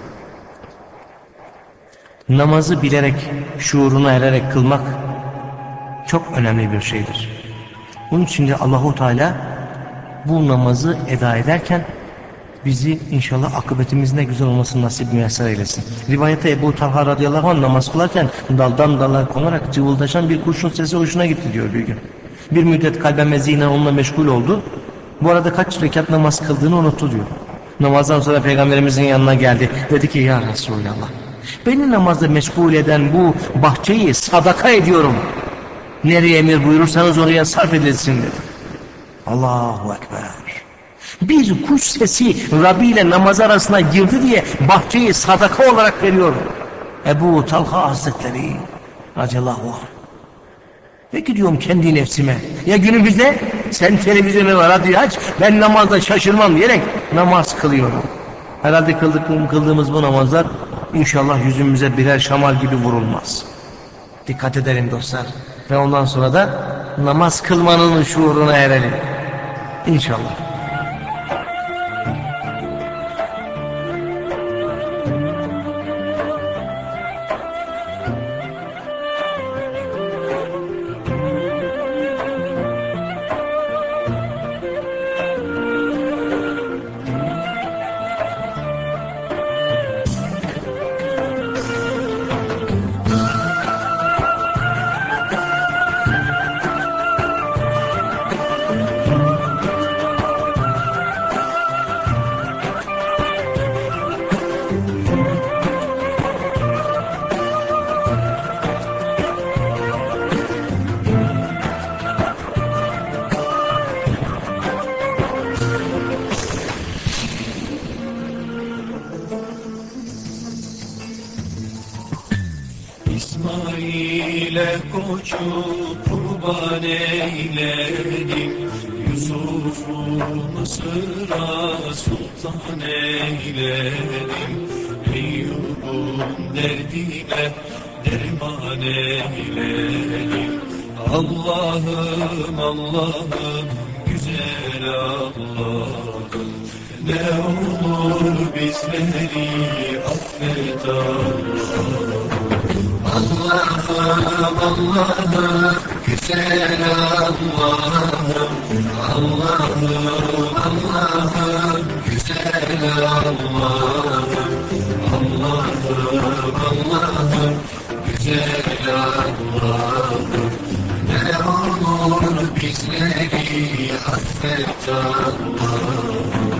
namazı bilerek, şuuruna ererek kılmak çok önemli bir şeydir. Bunun için de Allahu Teala bu namazı eda ederken bizi inşallah akıbetimizin de güzel olmasını nasip müyesser eylesin. Rivayette Ebu Talha radıyallahu anh namaz kılarken daldan dala konarak cıvıldaşan bir kuşun sesi hoşuna gitti diyor bir gün. Bir müddet kalben ve zihnen onunla meşgul oldu. Bu arada kaç rekat namaz kıldığını unuttu diyor. Namazdan sonra Peygamberimizin yanına geldi. Dedi ki ya Resulallah, beni namazda meşgul eden bu bahçeyi sadaka ediyorum. Nereye emir buyurursanız oraya sarf edilsin dedi. Allahu Ekber. Bir kuş sesi Rabbi ile namaz arasına girdi diye bahçeyi sadaka olarak veriyor Ebu Talha Hazretleri radıyallahu anh. Peki diyorum kendi nefsime, ya günümüzde sen televizyonu var hadi aç, ben namazda şaşırmam diyerek namaz kılıyorum. Herhalde kıldığımız bu namazlar inşallah yüzümüze birer şamal gibi vurulmaz. Dikkat edelim dostlar. Ve ondan sonra da namaz kılmanın şuuruna erelim. İnşallah. İsmail'e koçu kurban eyledim, Yusuf'u Mısır'a sultan eyledim, Eyyub'un derdine derman eyledim. Allah'ım Allah'ım güzel Allah'ım, ne olur bizleri affet Allah'ım. Allah'ım Allah'ım güzel Allah'ım, Allah'ım Allah'ım güzel Allah'ım, Allah'ım Allah'ım güzel Allah'ım, ne olur bizleri affet Allah'ım.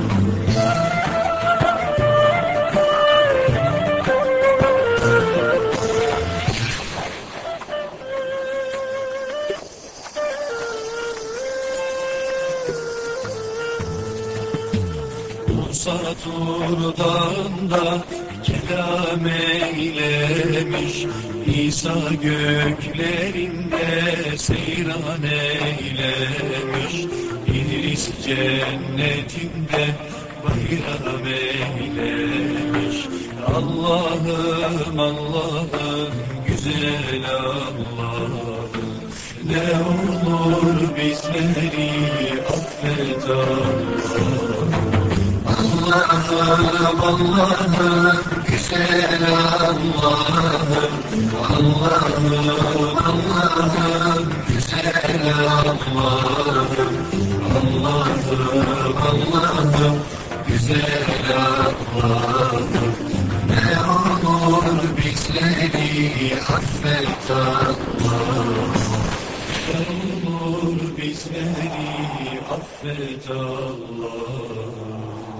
nurunda kelam eylemiş, İsa göklerinde seyran eylemiş, İdris cennetinde bayram eylemiş. Allah'ım Allah'ım güzel Allah'ım, ne olur bizleri affet Allah'ım. Allah'ım Allah'ım güzel Allah'ım, Allah'ım Allah'ım güzel Allah'ım, Allah'ım Allah'ım güzel Allah'ım, ne olur bizleri affet Allah'ım. Ne olur bizleri affet Allah'ım.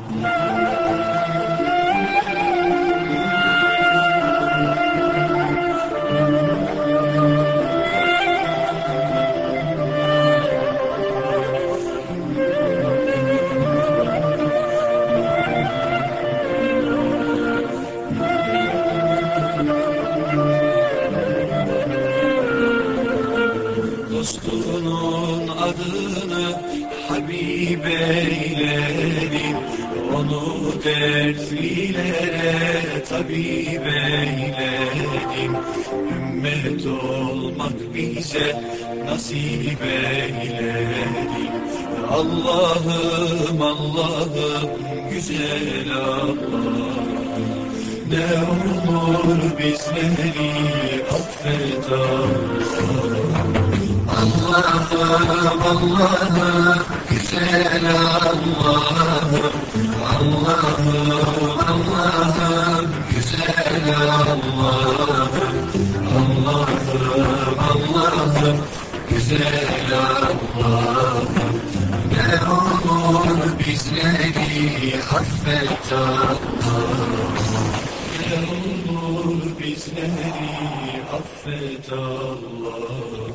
Dostunun adını Habib eyledim, onu dertlilere tabip eyledim. Ümmet olmak bize nasip eyledim. Allah'ım Allah'ım güzel Allah'ım, ne olur bizleri affet Allah'ım. Allah'ım Allah'ım güzel Allah'ım, Allah'ım Allah'ım güzel Allah'ım, Allah'ım Allah'ım güzel Allah'ım, ne olur bizleri affet Allah'ım. Ne olur bizleri affet Allah'ım.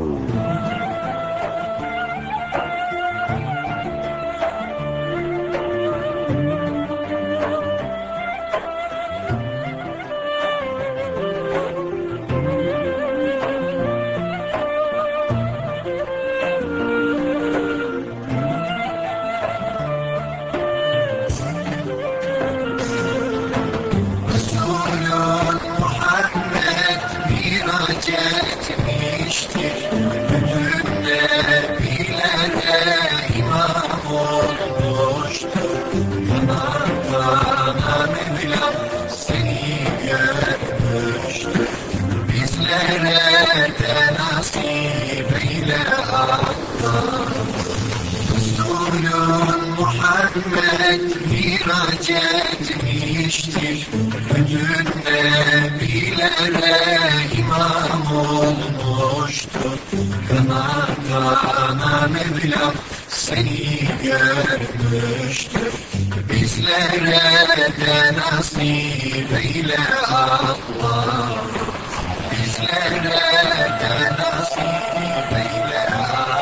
Etmiştir bütün nebilere imam olmuştur. Yanardan Mevlam seni görmüştür. Bizlere de nasip eyle Allah'ım. Resulün Muhammed miraç etmiştir, bütün nebilere imam olmuştur. Kana kana Mevlam seni görmüştür. Bizlere de nasip eyle Allah. Bizlere de nasip eyle Allah.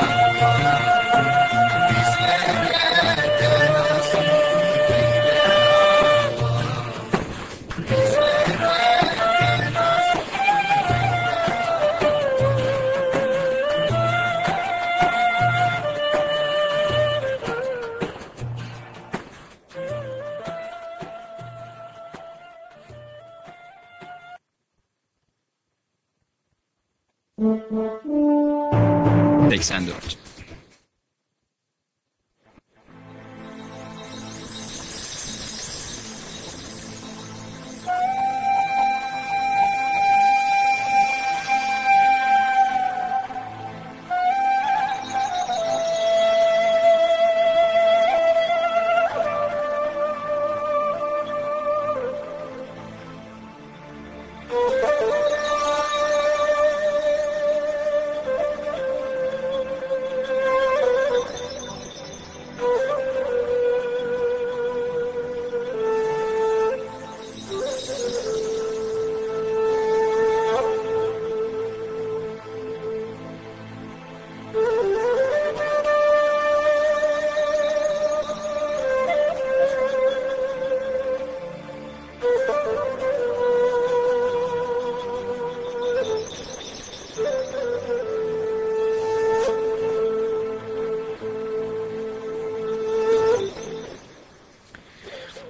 ...84.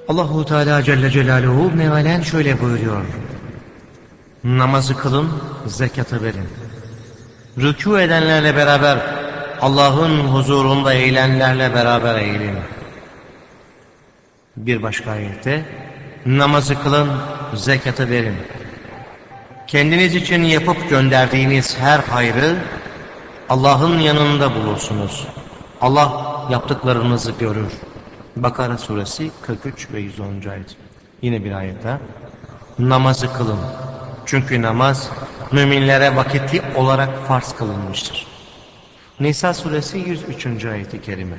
Allahu Teala Celle Celaluhu mealen şöyle buyuruyor. Namazı kılın, zekatı verin. Rükû edenlerle beraber Allah'ın huzurunda eğilenlerle beraber eğilin. Bir başka ayette namazı kılın, zekatı verin. Kendiniz için yapıp gönderdiğiniz her hayrı Allah'ın yanında bulursunuz. Allah yaptıklarınızı görür. Bakara suresi 43 ve 110. ayet. Yine bir ayette namazı kılın. Çünkü namaz müminlere vakitli olarak farz kılınmıştır. Nisa suresi 103. ayet-i kerime.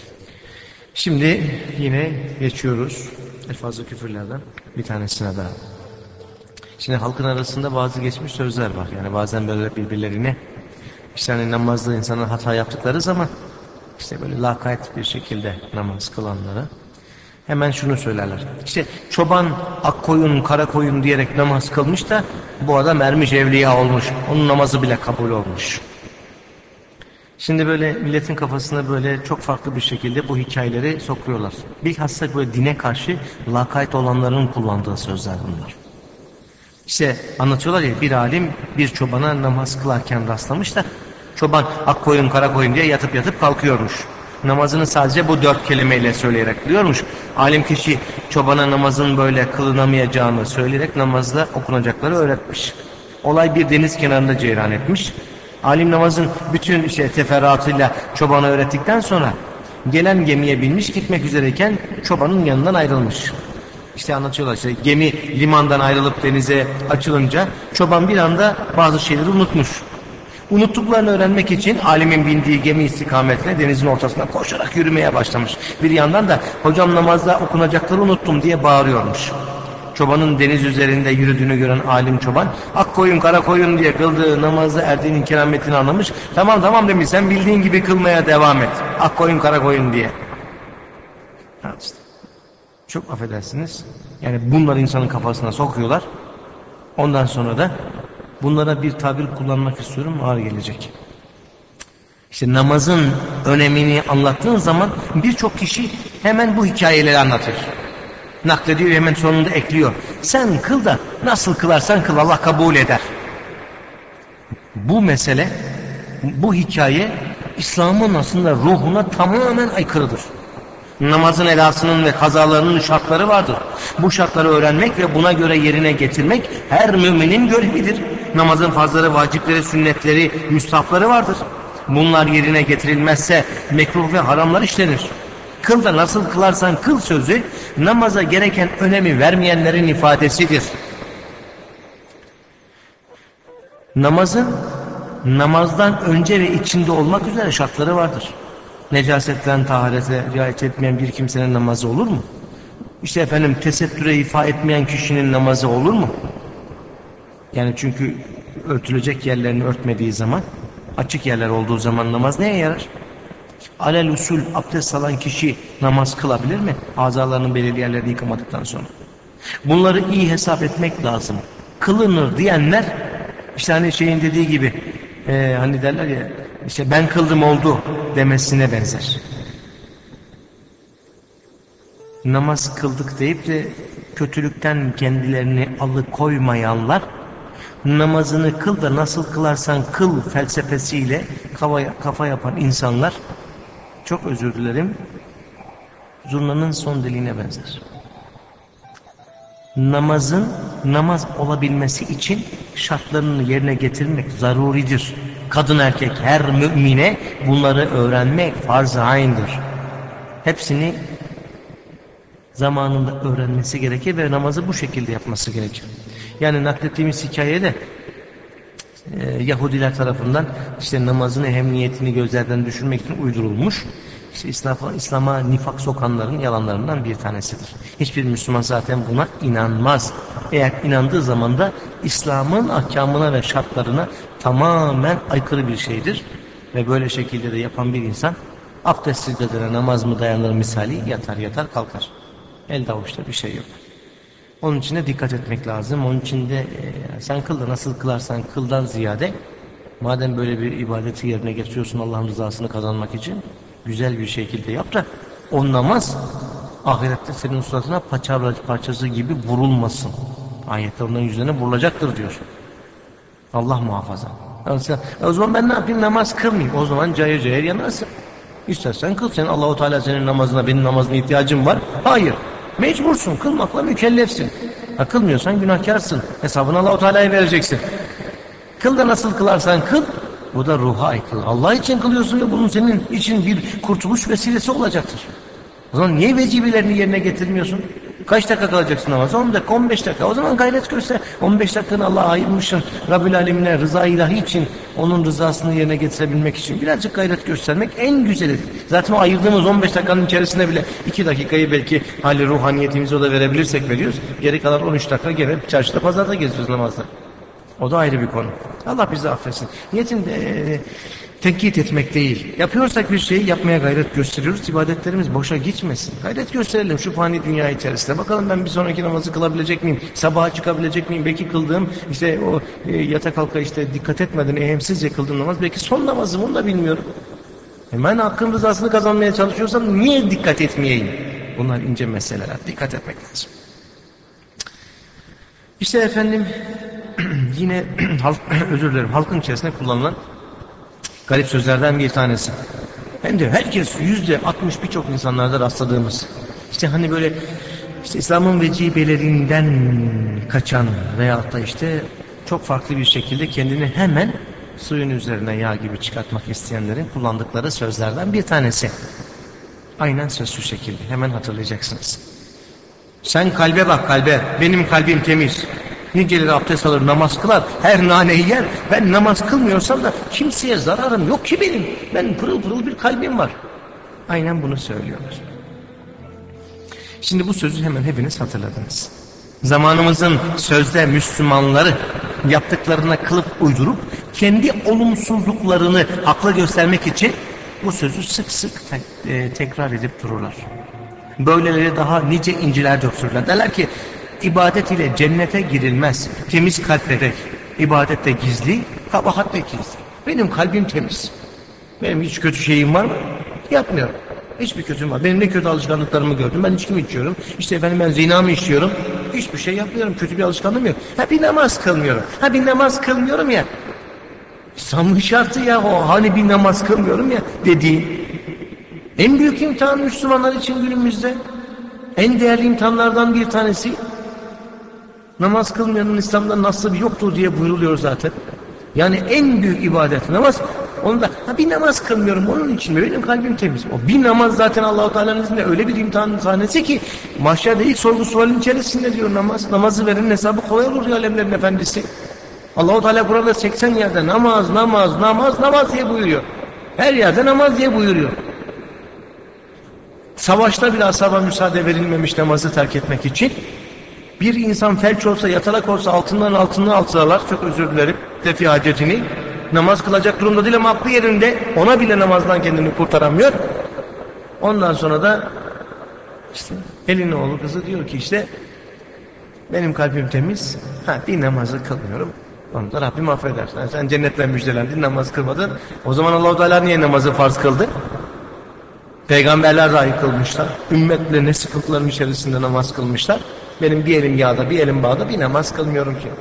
Şimdi yine geçiyoruz elfazlı küfürlerden bir tanesine daha. Şimdi halkın arasında bazı geçmiş sözler var. Yani bazen böyle birbirlerine işte hani namazda insanlar hata yaptıkları zaman işte böyle lakayt bir şekilde namaz kılanlara hemen şunu söylerler. İşte çoban ak koyun kara koyun diyerek namaz kılmış da bu adam ermiş evliya olmuş. Onun namazı bile kabul olmuş. Şimdi böyle milletin kafasına böyle çok farklı bir şekilde bu hikayeleri sokuyorlar. Bilhassa böyle dine karşı lakayt olanların kullandığı sözler bunlar. İşte anlatıyorlar ya, bir alim bir çobana namaz kılarken rastlamış da çoban ak koyun kara koyun diye yatıp yatıp kalkıyormuş. Namazını sadece bu 4 kelimeyle söyleyerek kılıyormuş. Alim kişi çobana namazın böyle kılınamayacağını söyleyerek namazda okunacakları öğretmiş. Olay bir deniz kenarında cereyan etmiş. Alim namazın bütün teferruatıyla çobana öğrettikten sonra gelen gemiye binmiş, gitmek üzereyken çobanın yanından ayrılmış. İşte anlatıyorlar, gemi limandan ayrılıp denize açılınca çoban bir anda bazı şeyleri unutmuş. Unuttuklarını öğrenmek için alimin bindiği gemi istikametine denizin ortasına koşarak yürümeye başlamış. Bir yandan da hocam namazda okunacakları unuttum diye bağırıyormuş. Çobanın deniz üzerinde yürüdüğünü gören alim çoban ak koyun kara koyun diye kıldığı namazda erdiğinin kerametini anlamış. Tamam demiş, sen bildiğin gibi kılmaya devam et. Ak koyun kara koyun diye. İşte. Çok affedersiniz. Yani bunları insanın kafasına sokuyorlar. Ondan sonra da bunlara bir tabir kullanmak istiyorum, ağır gelecek. İşte namazın önemini anlattığın zaman birçok kişi hemen bu hikayeleri anlatır. Naklediyor, hemen sonunda ekliyor. Sen kıl da nasıl kılarsan kıl, Allah kabul eder. Bu mesele, bu hikaye İslam'ın aslında ruhuna tamamen aykırıdır. Namazın edasının ve kazalarının şartları vardır. Bu şartları öğrenmek ve buna göre yerine getirmek her müminin görevidir. Namazın farzları, vacipleri, sünnetleri, müstahapları vardır. Bunlar yerine getirilmezse mekruh ve haramlar işlenir. Kıl da nasıl kılarsan kıl sözü namaza gereken önemi vermeyenlerin ifadesidir. Namazdan önce ve içinde olmak üzere şartları vardır. Necasetten taharete riayet etmeyen bir kimsenin namazı olur mu? Tesettüre ifa etmeyen kişinin namazı olur mu? Yani çünkü örtülecek yerlerini örtmediği zaman, açık yerler olduğu zaman namaz neye yarar? Alel usul abdest alan kişi namaz kılabilir mi? Azalarının belirli yerlerini yıkamadıktan sonra. Bunları iyi hesap etmek lazım. Kılınır diyenler dediği gibi hani derler ya, ben kıldım oldu demesine benzer. Namaz kıldık deyip de kötülükten kendilerini alıkoymayanlar, namazını kıl da nasıl kılarsan kıl felsefesiyle kafa yapan insanlar, çok özür dilerim, zurnanın son deliğine benzer. Namazın namaz olabilmesi için şartlarını yerine getirmek zaruridir. Kadın erkek her mümine bunları öğrenmek farz-ı ayn'dir. Hepsini zamanında öğrenmesi gerekir ve namazı bu şekilde yapması gerekir. Yani naklettiğimiz hikayede Yahudiler tarafından namazın ehemmiyetini gözlerden düşürmek için uydurulmuş. İslam'a nifak sokanların yalanlarından bir tanesidir. Hiçbir Müslüman zaten buna inanmaz. Eğer inandığı zaman da İslam'ın ahkamına ve şartlarına tamamen aykırı bir şeydir. Ve böyle şekilde de yapan bir insan abdestsiz bedene namaz mı dayanır misali yatar kalkar. Elde avuçta bir şey yok. Onun için de dikkat etmek lazım. Onun için de sen kıl da nasıl kılarsan kıldan ziyade, madem böyle bir ibadeti yerine getiriyorsun Allah'ın rızasını kazanmak için, güzel bir şekilde yap da o namaz ahirette senin suratına parçası gibi vurulmasın. Ayette onların yüzlerine vurulacaktır diyor. Allah muhafaza. O zaman ben ne yapayım? Namaz kılmayayım. O zaman cayır cayır yanarsın. İstersen kıl. Sen Allah-u Teala senin namazına, benim namazına ihtiyacım var. Hayır. Mecbursun. Kılmakla mükellefsin. Kılmıyorsan günahkarsın. Hesabını Allah-u Teala'ya vereceksin. Kıl da nasıl kılarsan kıl. Bu da ruha aykırı. Allah için kılıyorsun ve bunun senin için bir kurtuluş vesilesi olacaktır. O zaman niye vecibelerini yerine getirmiyorsun? Kaç dakika kalacaksın namaz? 10 dakika, 15 dakika. O zaman gayret göster. 15 dakikanı Allah'a ayırmışsın. Rabbül Alemine rıza ilahi için, onun rızasını yerine getirebilmek için birazcık gayret göstermek en güzelidir. Zaten o ayırdığımız 15 dakikanın içerisinde bile 2 dakikayı belki hali ruhaniyetimizi o da verebilirsek veriyoruz. Geri kalan 13 dakika gene çarşıda pazarda geziyoruz namazda. O da ayrı bir konu. Allah bizi affetsin. Niyetin tenkit etmek değil. Yapıyorsak bir şeyi yapmaya gayret gösteriyoruz. İbadetlerimiz boşa gitmesin. Gayret gösterelim şu fani dünya içerisinde. Bakalım ben bir sonraki namazı kılabilecek miyim? Sabaha çıkabilecek miyim? Belki kıldığım işte o yata kalka işte dikkat etmeden ehemsizce kıldığım namaz. Belki son namazım, onu da bilmiyorum. Ben hakkın rızasını kazanmaya çalışıyorsam niye dikkat etmeyeyim? Bunlar ince meseleler. Dikkat etmek lazım. İşte efendim yine özür dilerim, halkın içerisinde kullanılan garip sözlerden bir tanesi. Hem de herkes %60 birçok insanlarda rastladığımız. İşte hani böyle işte İslam'ın vecibelerinden kaçan veyahut da işte çok farklı bir şekilde kendini hemen suyun üzerine yağ gibi çıkartmak isteyenlerin kullandıkları sözlerden bir tanesi. Aynen söz şu şekilde. Hemen hatırlayacaksınız. Sen kalbe bak, kalbe. Benim kalbim temiz. Niceleri abdest alır, namaz kılar, her naneyi yer. Ben namaz kılmıyorsam da kimseye zararım yok ki benim. Ben pırıl pırıl bir kalbim var. Aynen bunu söylüyorlar. Şimdi bu sözü hemen hepiniz hatırladınız. Zamanımızın sözde Müslümanları yaptıklarına kılıf uydurup kendi olumsuzluklarını haklı göstermek için bu sözü sık sık tekrar edip dururlar. Böyleleri daha nice inciler döktürürler. Derler ki İbadet ile cennete girilmez. Temiz kalple de ibadet de gizli, kabahat de gizli. Benim kalbim temiz. Benim hiç kötü şeyim var mı? Yapmıyorum. Hiçbir kötüm var. Benim ne kötü alışkanlıklarımı gördüm. Ben içki mi içiyorum? İşte efendim ben zina mı işliyorum? Hiçbir şey yapmıyorum. Kötü bir alışkanlığım yok. Bir namaz kılmıyorum. Bir namaz kılmıyorum ya. İslam'ın şartı ya o. Hani bir namaz kılmıyorum ya dediğin. En büyük imtihan Müslümanlar için günümüzde. En değerli imtihanlardan bir tanesi. Namaz kılmayanın İslam'da nasıl yoktur diye buyruluyor zaten. Yani en büyük ibadet namaz. Onu da bir namaz kılmıyorum onun için mi? Benim kalbim temiz. O bir namaz zaten Allah-u Teala'nın izniyle öyle bir imtihanın sahnesi ki mahşerde ilk sorgu sualin içerisinde diyor namaz. Namazı verin hesabı kolay olur ya alemlerin efendisi. Allah-u Teala burada 80 yerde namaz diye buyuruyor. Her yerde namaz diye buyuruyor. Savaşta bile ashaba müsaade verilmemiş namazı terk etmek için. Bir insan felç olsa, yatalak olsa altından altıralar. Çok özür dilerim. Defi hacetini. Namaz kılacak durumda değil ama aklı yerinde. Ona bile namazdan kendini kurtaramıyor. Ondan sonra da işte elin oğlu kızı diyor ki işte benim kalbim temiz. Bir namazı kılmıyorum. Onu da Rabbim affeder. Sen cennetle müjdelendin, namaz kılmadın. O zaman Allah-u Teala niye namazı farz kıldı? Peygamberler dahi kılmışlar. Ümmetle ne sıkıntıların içerisinde namaz kılmışlar. Benim bir elim yağda, bir elim bağda, bir namaz kılmıyorum ki.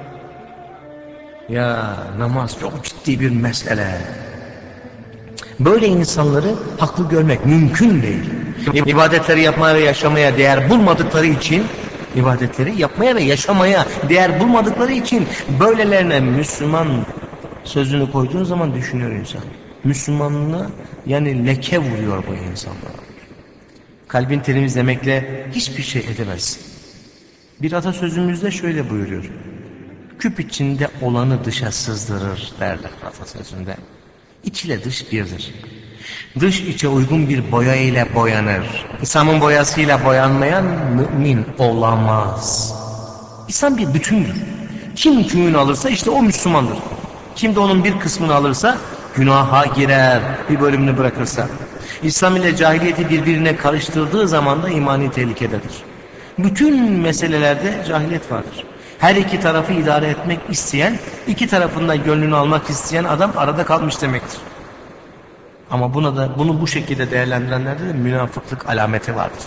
Ya namaz çok ciddi bir mesele. Böyle insanları haklı görmek mümkün değil. İbadetleri yapmaya ve yaşamaya değer bulmadıkları için, ibadetleri yapmaya ve yaşamaya değer bulmadıkları için böylelerine Müslüman sözünü koyduğun zaman düşünüyor insan. Müslümanlığı yani leke vuruyor bu insanlar. Kalbin temizlemekle hiçbir şey edemezsin. Bir atasözümüzde şöyle buyuruyor. Küp içinde olanı dışa sızdırır derler atasözünde. İç ile dış birdir. Dış içe uygun bir boya ile boyanır. İslam'ın boyasıyla boyanmayan mümin olamaz. İslam bir bütündür. Kim kümünü alırsa işte o Müslümandır. Kim de onun bir kısmını alırsa günaha girer, bir bölümünü bırakırsa. İslam ile cahiliyeti birbirine karıştırdığı zaman da imani tehlikededir. Bütün meselelerde cahiliyet vardır. Her iki tarafı idare etmek isteyen, iki tarafından gönlünü almak isteyen adam arada kalmış demektir. Ama bunu bu şekilde değerlendirenlerde de münafıklık alameti vardır.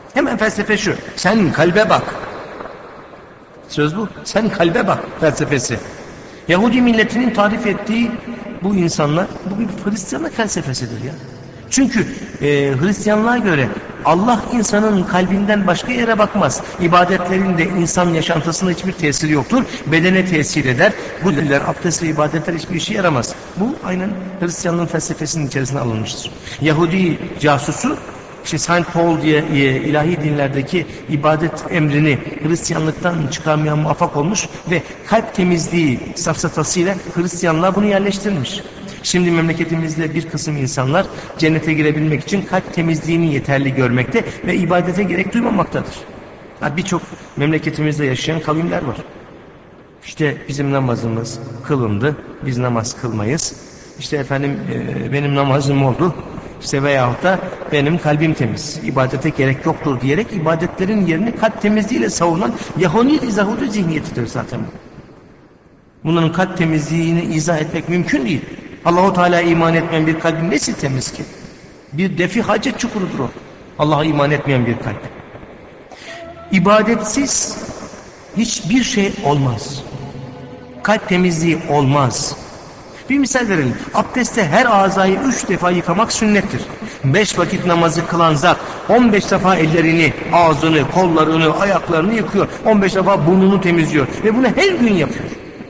Hemen felsefe şu. Sen kalbe bak. Söz bu. Sen kalbe bak felsefesi. Yahudi milletinin tarif ettiği bu insanlar, bu bir Hristiyanlık felsefesidir ya. Çünkü Hristiyanlığa göre Allah insanın kalbinden başka yere bakmaz. İbadetlerinde insan yaşantısına hiçbir tesiri yoktur. Bedene tesir eder. Bu diller, abdest ve ibadetler hiçbir işe yaramaz. Bu aynen Hristiyanlığın felsefesinin içerisine alınmıştır. Yahudi casusu İşte Saint Paul diye ilahi dinlerdeki ibadet emrini Hristiyanlıktan çıkarmayan muvaffak olmuş ve kalp temizliği safsatasıyla Hristiyanlığa bunu yerleştirmiş. Şimdi memleketimizde bir kısım insanlar cennete girebilmek için kalp temizliğini yeterli görmekte ve ibadete gerek duymamaktadır. Birçok memleketimizde yaşayan kavimler var. İşte bizim namazımız kılındı, biz namaz kılmayız. İşte efendim benim namazım oldu. İşte veyahut da benim kalbim temiz, ibadete gerek yoktur diyerek ibadetlerin yerini kalp temizliğiyle savunan Yahudi zihniyetidir zaten. Bunların kalp temizliğini izah etmek mümkün değil. Allah-u Teala iman etmeyen bir kalbin nesi temiz ki? Bir defi hacet çukurudur o. Allah'a iman etmeyen bir kalp. İbadetsiz hiçbir şey olmaz. Kalp temizliği olmaz. Bir misal verelim. Abdestte her azayı 3 defa yıkamak sünnettir. 5 vakit namazı kılan zat 15 defa ellerini, ağzını, kollarını, ayaklarını yıkıyor. 15 defa burnunu temizliyor. Ve bunu her gün yapıyor.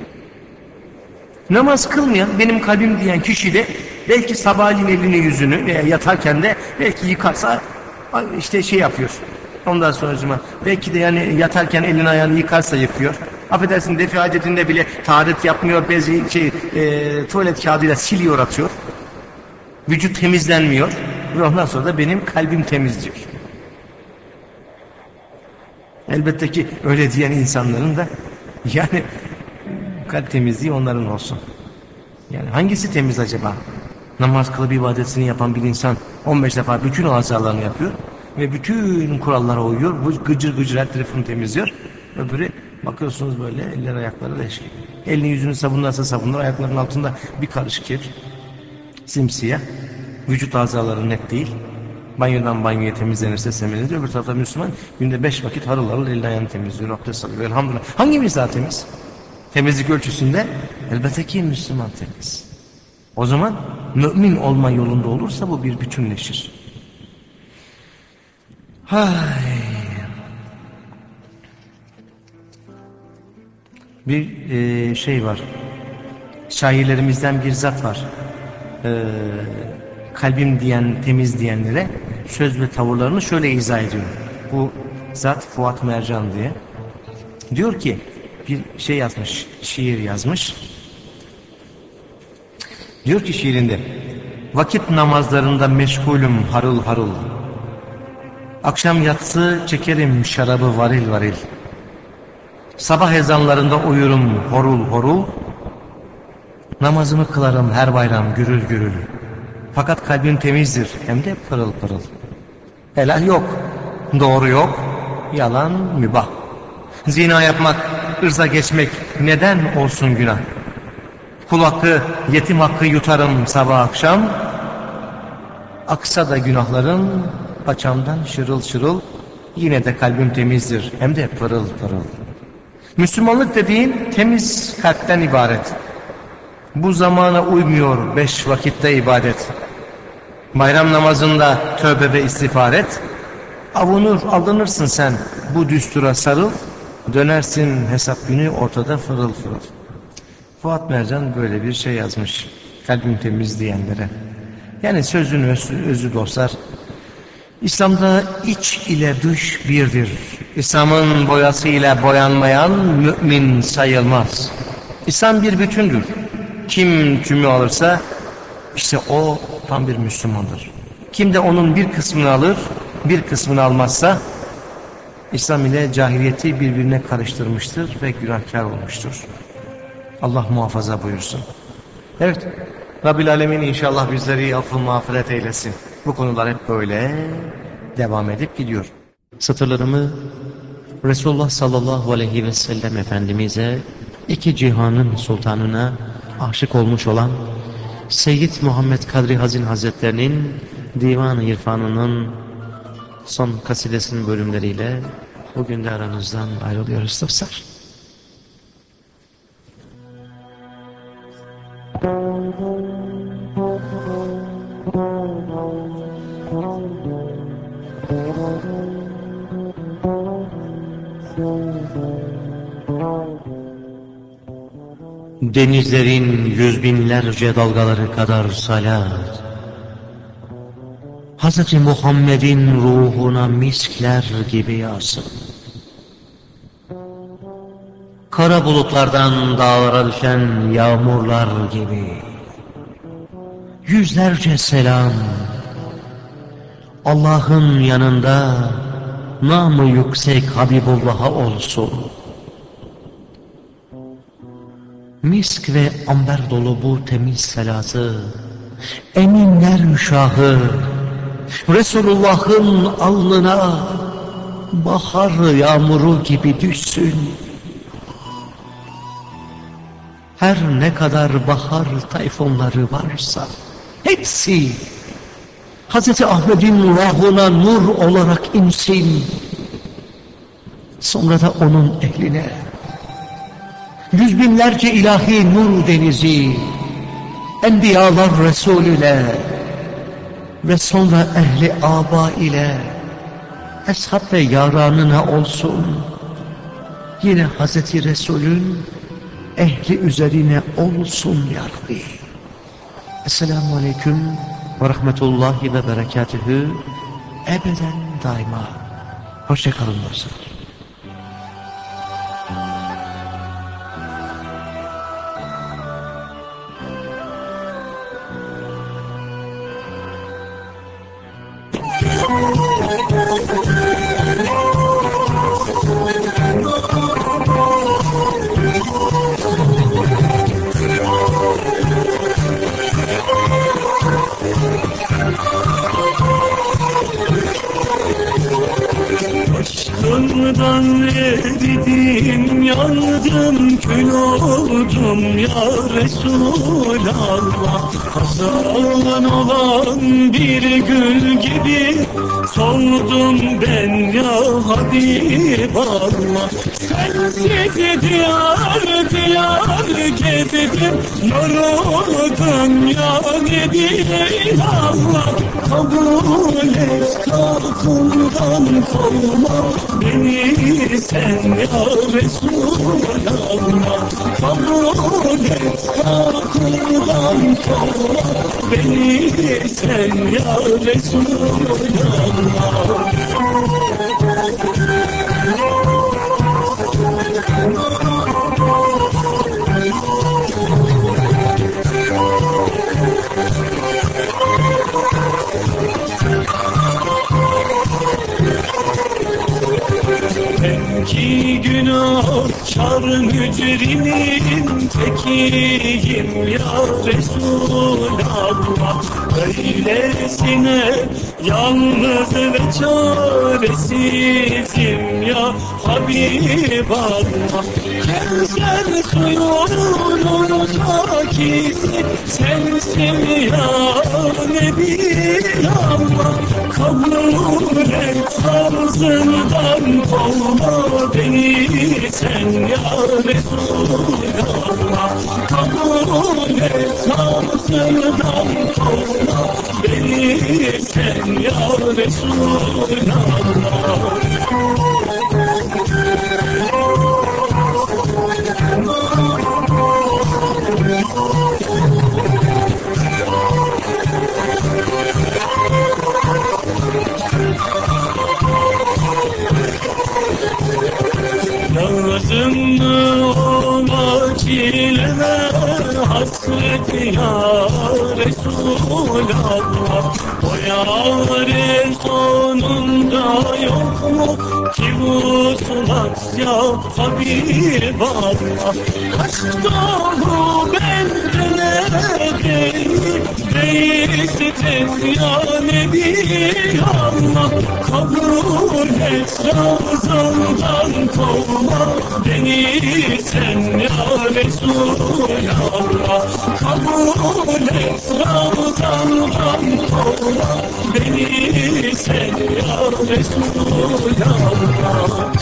Namaz kılmayan, benim kalbim diyen kişi de belki sabahleyin elini yüzünü veya yatarken de belki yıkarsa işte şey yapıyor. Ondan sonra belki de yani yatarken elini ayağını yıkarsa yıkıyor. Affedersin, defi hacetinde bile taharet yapmıyor, tuvalet kağıdıyla siliyor, atıyor. Vücut temizlenmiyor ve ondan sonra da benim kalbim temiz diyor. Elbette ki öyle diyen insanların da yani kalp temizliği onların olsun. Yani hangisi temiz acaba? Namaz kılıp ibadetini yapan bir insan 15 defa bütün azalarını yapıyor ve bütün kurallara uyuyor. Bu gıcır gıcır her tarafını temizliyor. Öbürü bakıyorsunuz böyle eller ayakları leş gibi. Elini yüzünü sabunlarsa sabunlar, ayaklarının altında bir karış kir, simsiyah. Vücut azaları net değil. Banyodan banyoya temizlenirse semenir. Öbür tarafta Müslüman günde 5 vakit harıl harıl elini ayağını temizliyor. Abdest alıyor. Elhamdülillah. Hangimiz daha temiz? Temizlik ölçüsünde elbette ki Müslüman temiz. O zaman mümin olma yolunda olursa bu bir bütünleşir. Bir şey var. Şairlerimizden bir zat var. Kalbim diyen, temiz diyenlere söz ve tavırlarını şöyle izah ediyor. Bu zat Fuat Mercan diye. Diyor ki bir şey yazmış, şiir yazmış. Diyor ki şiirinde, vakit namazlarında meşgulüm harıl harıl. Akşam yatsı çekerim şarabı varil varil. Sabah ezanlarında uyurum horul horul. Namazımı kılarım her bayram gürül gürül. Fakat kalbim temizdir hem de pırıl pırıl. Helal yok, doğru yok, yalan mübah. Zina yapmak, ırza geçmek neden olsun günah? Kul hakkı, yetim hakkı yutarım sabah akşam. Aksa da günahlarım paçamdan şırıl şırıl. Yine de kalbim temizdir hem de pırıl pırıl. Müslümanlık dediğin temiz kalpten ibaret. Bu zamana uymuyor 5 vakitte ibadet. Bayram namazında tövbe ve istiğfar et. Avunur aldanırsın sen bu düstura sarıl. Dönersin hesap günü ortada fırıl fırıl. Fuat Mercan böyle bir şey yazmış. Kalbim temiz diyenlere. Yani sözün özü dostlar. İslam'da iç ile dış birdir. İslam'ın boyasıyla boyanmayan mümin sayılmaz. İslam bir bütündür. Kim tümü alırsa işte o tam bir Müslümandır. Kim de onun bir kısmını alır, bir kısmını almazsa İslam ile cahiliyeti birbirine karıştırmıştır ve günahkar olmuştur. Allah muhafaza buyursun. Evet, Rabbil Alemin inşallah bizleri affı mağfiret eylesin. Bu konular hep böyle devam edip gidiyor. Satırlarımı Resulullah sallallahu aleyhi ve sellem Efendimiz'e, iki cihanın sultanına aşık olmuş olan Seyyid Muhammed Kadri Hazin Hazretlerinin Divan-ı İrfanı'nın son kasidesinin bölümleriyle bugün de aranızdan ayrılıyoruz dostlar. Denizlerin yüz binlerce dalgaları kadar salat, Hz. Muhammed'in ruhuna miskler gibi yağsın. Kara bulutlardan dağlara düşen yağmurlar gibi yüzlerce selam, Allah'ın yanında namı yüksek Habibullah'a olsun. Misk ve amber dolu bu temiz selatı eminler şahı Resulullah'ın alnına bahar yağmuru gibi düşsün. Her ne kadar bahar tayfunları varsa hepsi Hz. Ahmet'in ruhuna nur olarak insin. Sonra da onun ehline yüz binlerce ilahi nur denizi, Enbiyalar Resulüyle ve sonra ehli aba ile, eshab ve yaranına olsun. Yine Hazreti Resul'ün ehli üzerine olsun ya Rabbi. Esselamu Aleyküm ve Rahmetullahi ve Berekatühü. Ebeden daima. Hoşça kalın dostlar. Aşkından eridim, yandım, kül oldum ya Resulallah. Hazan olan bir gül gibi soldum ben ya Habiballah. Sensiz diyar diyar gezdim, yoruldum ya Nebiallah. Kabul et kapından kovma beni sen ya Resulallah. Kabul et kapından kovma beni sen ya Resulallah. Ki günahkar mücrimin tekiyim ya Resulallah. Öylesine yalnız ve çaresizim ya Habiballah. Kevser suyunun sakisi sensin ya Nebiallah. Kabul et tarzından kovma beni sen ya Resulallah. Kabul et tarzından kovma beni sen ya Resulallah. Lazım mı ola çileme hasret ya Resulallah. O yarın sonunda yok mu ki vuslat ya Habiballah. Aşk dolu bendene değil, değilsiniz ya Nebiallah. Kabul et razından kovma beni sen ya Resulallah. Kabul et razından kovma beni sen ya Resulallah